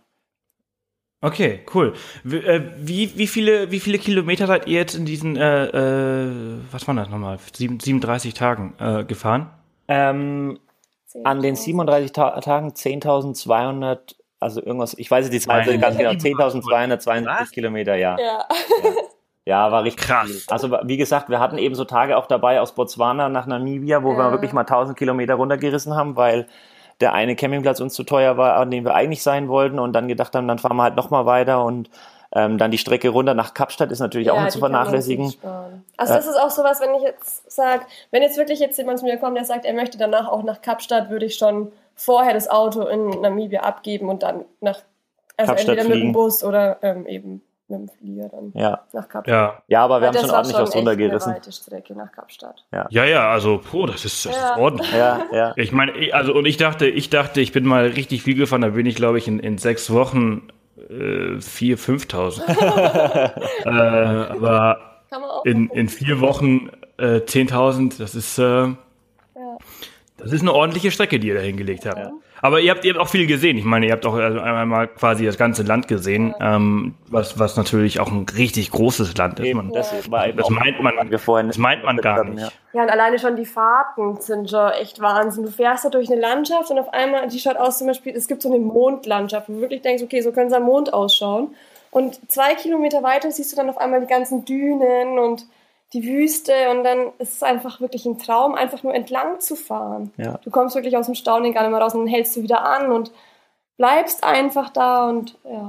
Okay, cool. Wie, äh, wie, wie viele, wie viele Kilometer seid ihr jetzt in diesen, äh, äh, was waren das nochmal, siebenunddreißig Tagen äh, gefahren? Ähm, an den siebenunddreißig Ta- Tagen zehntausendzweihundert, also irgendwas, ich weiß nicht die Zahl ganz genau, zehntausendzweihundertzweiundsiebzig Kilometer, ja. Ja. ja. Ja, war richtig krass. Viel. Also wie gesagt, wir hatten eben so Tage auch dabei aus Botswana nach Namibia, wo ja. wir wirklich mal tausend Kilometer runtergerissen haben, weil der eine Campingplatz uns zu teuer war, an dem wir eigentlich sein wollten und dann gedacht haben, dann fahren wir halt nochmal weiter und ähm, dann die Strecke runter nach Kapstadt ist natürlich ja, auch nicht zu vernachlässigen. Also das ist auch sowas, wenn ich jetzt sage, wenn jetzt wirklich jetzt jemand zu mir kommt, der sagt, er möchte danach auch nach Kapstadt, würde ich schon vorher das Auto in Namibia abgeben und dann nach, also Kapstadt entweder fliegen. mit dem Bus oder ähm, eben mit dem Flieger dann ja. nach Kapstadt. Ja, ja aber wir Weil haben schon ordentlich was runtergerissen. Eine weite Strecke nach Kapstadt. Ja, ja, ja also, puh, das ist, das ja. ist ordentlich. Ja, ja. Ich meine, also, und ich dachte, ich dachte, ich bin mal richtig viel gefahren, da bin ich, glaube ich, in, in sechs Wochen äh, vier, fünftausend. äh, aber in, in vier Wochen äh, zehntausend, das ist, äh, ja. das ist eine ordentliche Strecke, die ihr da hingelegt habt. Ja. Aber ihr habt, ihr habt auch viel gesehen. Ich meine, ihr habt auch also einmal quasi das ganze Land gesehen, ja. ähm, was, was natürlich auch ein richtig großes Land ist. Man, das, ja. war das meint man, das meint man gar nicht. Ja. ja, und alleine schon die Fahrten sind schon echt Wahnsinn. Du fährst da durch eine Landschaft und auf einmal, die schaut aus zum Beispiel, es gibt so eine Mondlandschaft, wo du wirklich denkst, okay, so könnte es am Mond ausschauen. Und zwei Kilometer weiter siehst du dann auf einmal die ganzen Dünen und die Wüste und dann ist es einfach wirklich ein Traum, einfach nur entlang zu fahren. Ja. Du kommst wirklich aus dem Staunen gar nicht mehr raus und dann hältst du wieder an und bleibst einfach da und ja,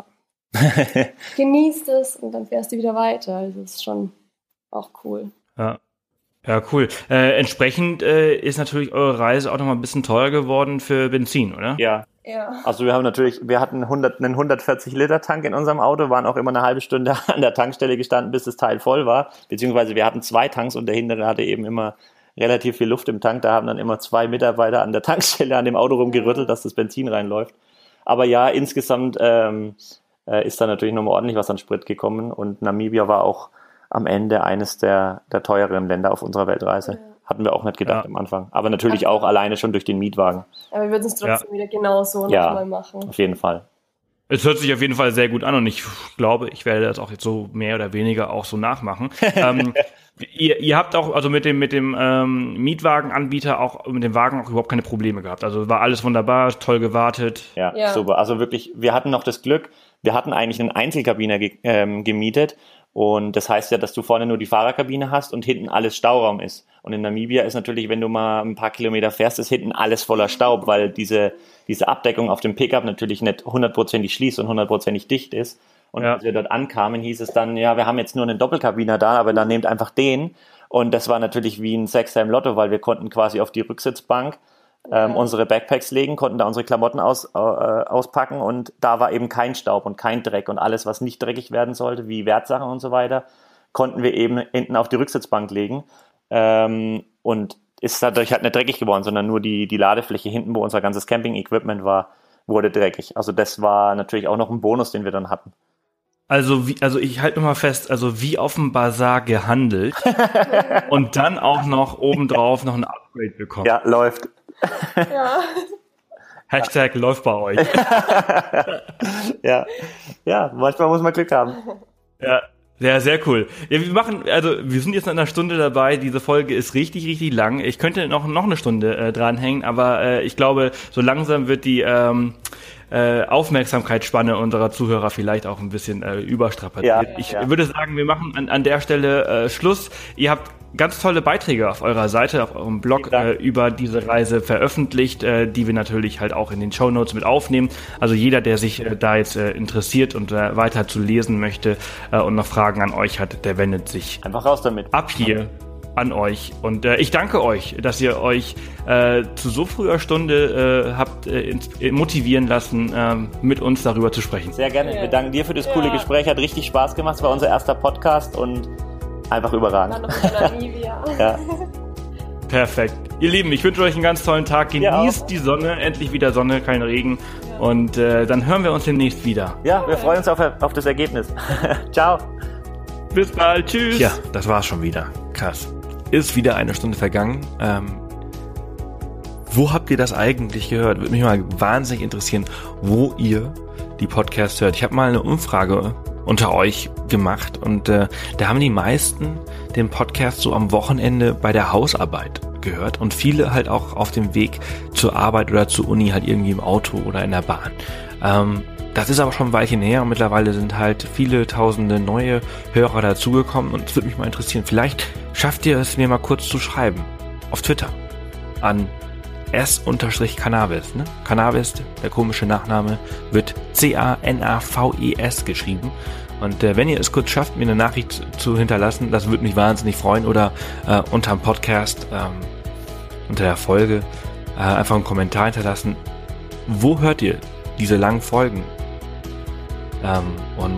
genießt es und dann fährst du wieder weiter. Also das ist schon auch cool. Ja, ja cool. Äh, entsprechend äh, ist natürlich eure Reise auch noch mal ein bisschen teuer geworden für Benzin, oder? Ja. Ja. Also wir haben natürlich, wir hatten hundert, einen hundertvierzig Liter Tank in unserem Auto, waren auch immer eine halbe Stunde an der Tankstelle gestanden, bis das Teil voll war. Beziehungsweise wir hatten zwei Tanks und der hintere hatte eben immer relativ viel Luft im Tank. Da haben dann immer zwei Mitarbeiter an der Tankstelle an dem Auto rumgerüttelt, dass das Benzin reinläuft. Aber ja, insgesamt ähm, äh, ist da natürlich nochmal ordentlich was an Sprit gekommen und Namibia war auch am Ende eines der, der teureren Länder auf unserer Weltreise. Ja. Hatten wir auch nicht gedacht ja. am Anfang. Aber natürlich auch alleine schon durch den Mietwagen. Aber wir würden es trotzdem ja. wieder genauso ja, nochmal machen. Auf jeden Fall. Es hört sich auf jeden Fall sehr gut an und ich glaube, ich werde das auch jetzt so mehr oder weniger auch so nachmachen. ähm, ihr, ihr habt auch also mit dem mit dem ähm, Mietwagenanbieter auch mit dem Wagen auch überhaupt keine Probleme gehabt. Also war alles wunderbar, toll gewartet. Ja, ja. super. Also wirklich, wir hatten noch das Glück, wir hatten eigentlich einen Einzelkabiner ge- ähm, gemietet. Und das heißt ja, dass du vorne nur die Fahrerkabine hast und hinten alles Stauraum ist. Und in Namibia ist natürlich, wenn du mal ein paar Kilometer fährst, ist hinten alles voller Staub, weil diese diese Abdeckung auf dem Pickup natürlich nicht hundertprozentig schließt und hundertprozentig dicht ist. Und ja. als wir dort ankamen, hieß es dann, ja, wir haben jetzt nur einen Doppelkabiner da, aber dann nehmt einfach den. Und das war natürlich wie ein Sechser im Lotto, weil wir konnten quasi auf die Rücksitzbank Ähm, ja. unsere Backpacks legen, konnten da unsere Klamotten aus, äh, auspacken und da war eben kein Staub und kein Dreck und alles, was nicht dreckig werden sollte, wie Wertsachen und so weiter, konnten wir eben hinten auf die Rücksitzbank legen ähm, und ist dadurch halt nicht dreckig geworden, sondern nur die, die Ladefläche hinten, wo unser ganzes Camping-Equipment war, wurde dreckig. Also das war natürlich auch noch ein Bonus, den wir dann hatten. Also wie, also ich halte nochmal fest, also wie auf dem Bazar gehandelt und dann auch noch obendrauf noch ein Upgrade bekommen. Ja, läuft. Ja. Hashtag läuft bei euch. ja. ja, manchmal muss man Glück haben. Ja. Ja, sehr cool. Ja, wir machen, also wir sind jetzt in einer Stunde dabei. Diese Folge ist richtig, richtig lang. Ich könnte noch noch eine Stunde äh, dranhängen, aber äh, ich glaube, so langsam wird die ähm, äh, Aufmerksamkeitsspanne unserer Zuhörer vielleicht auch ein bisschen äh, überstrapaziert. Ja, ich ja. würde sagen, wir machen an, an der Stelle äh, Schluss. Ihr habt ganz tolle Beiträge auf eurer Seite, auf eurem Blog äh, über diese Reise veröffentlicht, äh, die wir natürlich halt auch in den Shownotes mit aufnehmen. Also jeder, der sich äh, da jetzt äh, interessiert und äh, weiter zu lesen möchte äh, und noch Fragen an euch hat, der wendet sich einfach raus damit. Ab hier an euch. Und äh, ich danke euch, dass ihr euch äh, zu so früher Stunde äh, habt äh, ins, äh, motivieren lassen, äh, mit uns darüber zu sprechen. Sehr gerne. Ja. Wir danken dir für das Ja. coole Gespräch. Hat richtig Spaß gemacht. Es war unser erster Podcast und einfach überragend. Dann noch mit der Namibia. Ja. Perfekt. Ihr Lieben, ich wünsche euch einen ganz tollen Tag. Genießt Ja, die Sonne, endlich wieder Sonne, kein Regen. Ja. Und äh, dann hören wir uns demnächst wieder. Ja, wir freuen uns auf, auf das Ergebnis. Ciao. Bis bald. Tschüss. Ja, das war's schon wieder. Krass. Ist wieder eine Stunde vergangen. Ähm, wo habt ihr das eigentlich gehört? Würde mich mal wahnsinnig interessieren, wo ihr die Podcasts hört. Ich habe mal eine Umfrage unter euch gemacht und äh, da haben die meisten den Podcast so am Wochenende bei der Hausarbeit gehört und viele halt auch auf dem Weg zur Arbeit oder zur Uni halt irgendwie im Auto oder in der Bahn. Ähm, das ist aber schon ein Weilchen her und mittlerweile sind halt viele tausende neue Hörer dazugekommen und es würde mich mal interessieren, vielleicht schafft ihr es mir mal kurz zu schreiben auf Twitter an S-Cannabis, ne? Cannabis, der komische Nachname, wird C A N A V E S geschrieben. Und äh, wenn ihr es kurz schafft, mir eine Nachricht zu hinterlassen, das würde mich wahnsinnig freuen. Oder äh, unter dem Podcast, ähm, unter der Folge, äh, einfach einen Kommentar hinterlassen. Wo hört ihr diese langen Folgen? Ähm, und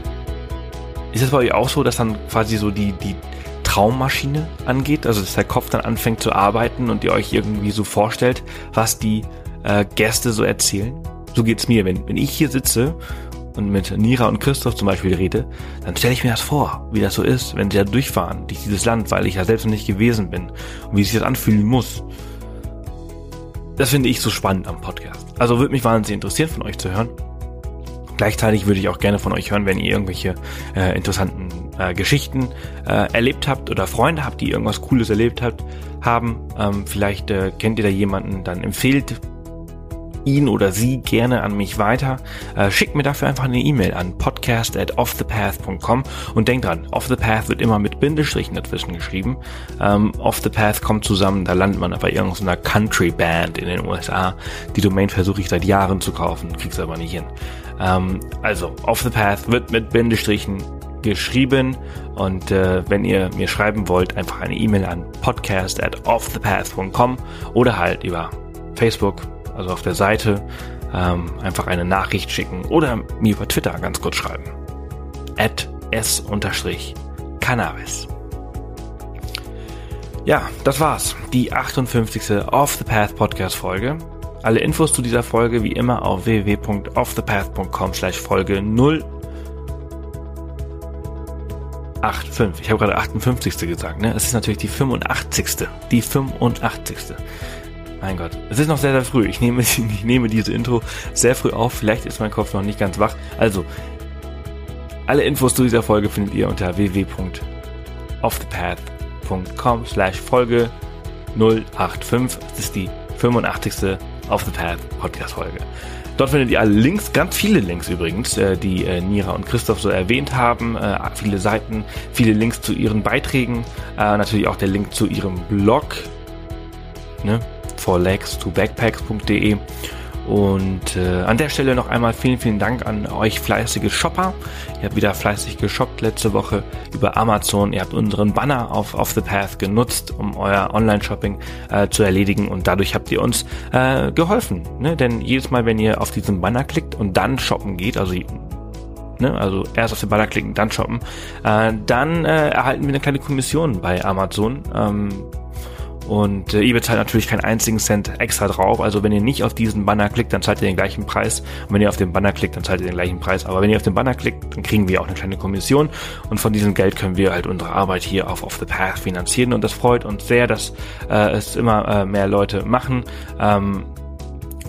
ist es bei euch auch so, dass dann quasi so die, die Traummaschine angeht, also dass der Kopf dann anfängt zu arbeiten und ihr euch irgendwie so vorstellt, was die äh, Gäste so erzählen? So geht's mir, wenn, wenn ich hier sitze und mit Nira und Christoph zum Beispiel rede, dann stelle ich mir das vor, wie das so ist, wenn sie da durchfahren durch dieses Land, weil ich ja selbst noch nicht gewesen bin und wie sich das anfühlen muss. Das finde ich so spannend am Podcast. Also würde mich wahnsinnig interessieren, von euch zu hören. Gleichzeitig würde ich auch gerne von euch hören, wenn ihr irgendwelche äh, interessanten äh, Geschichten äh, erlebt habt oder Freunde habt, die irgendwas Cooles erlebt habt, haben. Ähm, vielleicht äh, kennt ihr da jemanden, dann empfehlt ihn oder sie gerne an mich weiter. Äh, schickt mir dafür einfach eine E-Mail an podcast at offthepath dot com und denkt dran, Off the Path wird immer mit Bindestrichen dazwischen geschrieben. Ähm, Off the Path kommt zusammen, da landet man bei irgendeiner Country Band in den U S A. Die Domain versuche ich seit Jahren zu kaufen, krieg's aber nicht hin. Ähm, also, Off the Path wird mit Bindestrichen geschrieben und äh, wenn ihr mir schreiben wollt, einfach eine E-Mail an podcast at offthepath dot com oder halt über Facebook, also auf der Seite, ähm, einfach eine Nachricht schicken oder mir über Twitter ganz kurz schreiben. at s-cannabis. Ja, das war's. Die achtundfünfzigste Off the Path Podcast Folge. Alle Infos zu dieser Folge wie immer auf w w w punkt offthepath punkt com slash Folge null acht fünf. Ich habe gerade achtundfünfzigste gesagt, ne? Es ist natürlich die fünfundachtzigste. Die fünfundachtzigste. Mein Gott, es ist noch sehr, sehr früh. Ich nehme, ich nehme diese Intro sehr früh auf. Vielleicht ist mein Kopf noch nicht ganz wach. Also, alle Infos zu dieser Folge findet ihr unter w w w punkt offthepath punkt com slash Folge null acht fünf. Das ist die fünfundachtzigste Off the Path Podcast Folge. Dort findet ihr alle Links, ganz viele Links übrigens, die Nira und Christoph so erwähnt haben. Viele Seiten, viele Links zu ihren Beiträgen. Natürlich auch der Link zu ihrem Blog, ne? four legs to backpacks punkt de. Und äh, an der Stelle noch einmal vielen, vielen Dank an euch fleißige Shopper. Ihr habt wieder fleißig geshoppt letzte Woche über Amazon. Ihr habt unseren Banner auf Off the Path genutzt, um euer Online-Shopping äh, zu erledigen. Und dadurch habt ihr uns äh, geholfen. Ne? Denn jedes Mal, wenn ihr auf diesen Banner klickt und dann shoppen geht, also Ne, also erst auf den Banner klicken, dann shoppen, äh, dann äh, erhalten wir eine kleine Kommission bei Amazon. Ähm, Und äh, ihr bezahlt natürlich keinen einzigen Cent extra drauf. Also wenn ihr nicht auf diesen Banner klickt, dann zahlt ihr den gleichen Preis. Und wenn ihr auf den Banner klickt, dann zahlt ihr den gleichen Preis. Aber wenn ihr auf den Banner klickt, dann kriegen wir auch eine kleine Kommission. Und von diesem Geld können wir halt unsere Arbeit hier auf Off the Path finanzieren. Und das freut uns sehr, dass äh, es immer äh, mehr Leute machen. Ähm,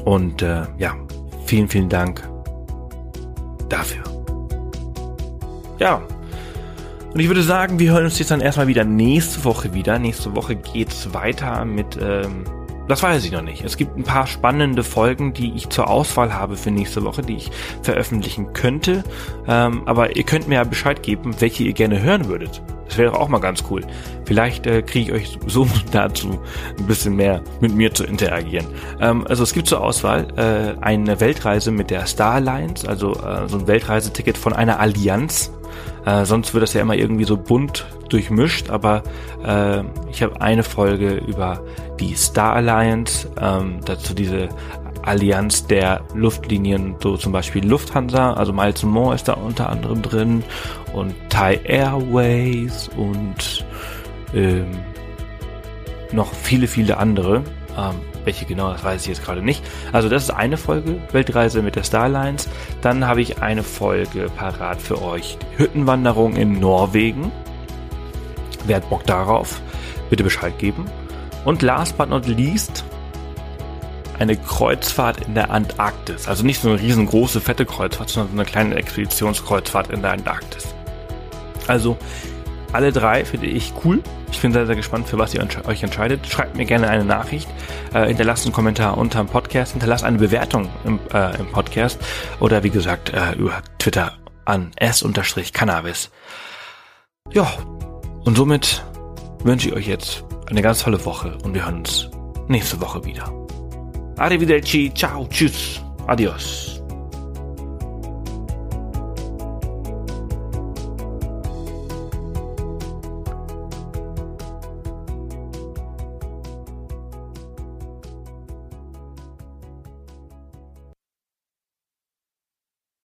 Und äh, ja, vielen, vielen Dank dafür. Ja, und ich würde sagen, wir hören uns jetzt dann erstmal wieder nächste Woche wieder. Nächste Woche geht's weiter mit, ähm, das weiß ich noch nicht. Es gibt ein paar spannende Folgen, die ich zur Auswahl habe für nächste Woche, die ich veröffentlichen könnte. Ähm, aber ihr könnt mir ja Bescheid geben, welche ihr gerne hören würdet. Das wäre doch auch mal ganz cool. Vielleicht äh, kriege ich euch so dazu, ein bisschen mehr mit mir zu interagieren. Ähm, also es gibt zur Auswahl äh, eine Weltreise mit der Star Alliance, also äh, so ein Weltreiseticket von einer Allianz. Äh, sonst wird das ja immer irgendwie so bunt durchmischt, aber äh, ich habe eine Folge über die Star Alliance, ähm, dazu diese Allianz der Luftlinien, so zum Beispiel Lufthansa, also Miles and More ist da unter anderem drin und Thai Airways und ähm, noch viele, viele andere. Ähm, welche genau, das weiß ich jetzt gerade nicht. Also das ist eine Folge, Weltreise mit der Star Alliance. Dann habe ich eine Folge parat für euch, Hüttenwanderung in Norwegen. Wer hat Bock darauf? Bitte Bescheid geben. Und last but not least, eine Kreuzfahrt in der Antarktis. Also nicht so eine riesengroße, fette Kreuzfahrt, sondern so eine kleine Expeditionskreuzfahrt in der Antarktis. Also alle drei finde ich cool. Ich bin sehr, sehr gespannt, für was ihr euch entscheidet. Schreibt mir gerne eine Nachricht, äh, hinterlasst einen Kommentar unter dem Podcast, hinterlasst eine Bewertung im, äh, im Podcast oder wie gesagt äh, über Twitter an s-cannabis. Ja, und somit wünsche ich euch jetzt eine ganz tolle Woche und wir hören uns nächste Woche wieder. Arrivederci, ciao, tschüss, adios.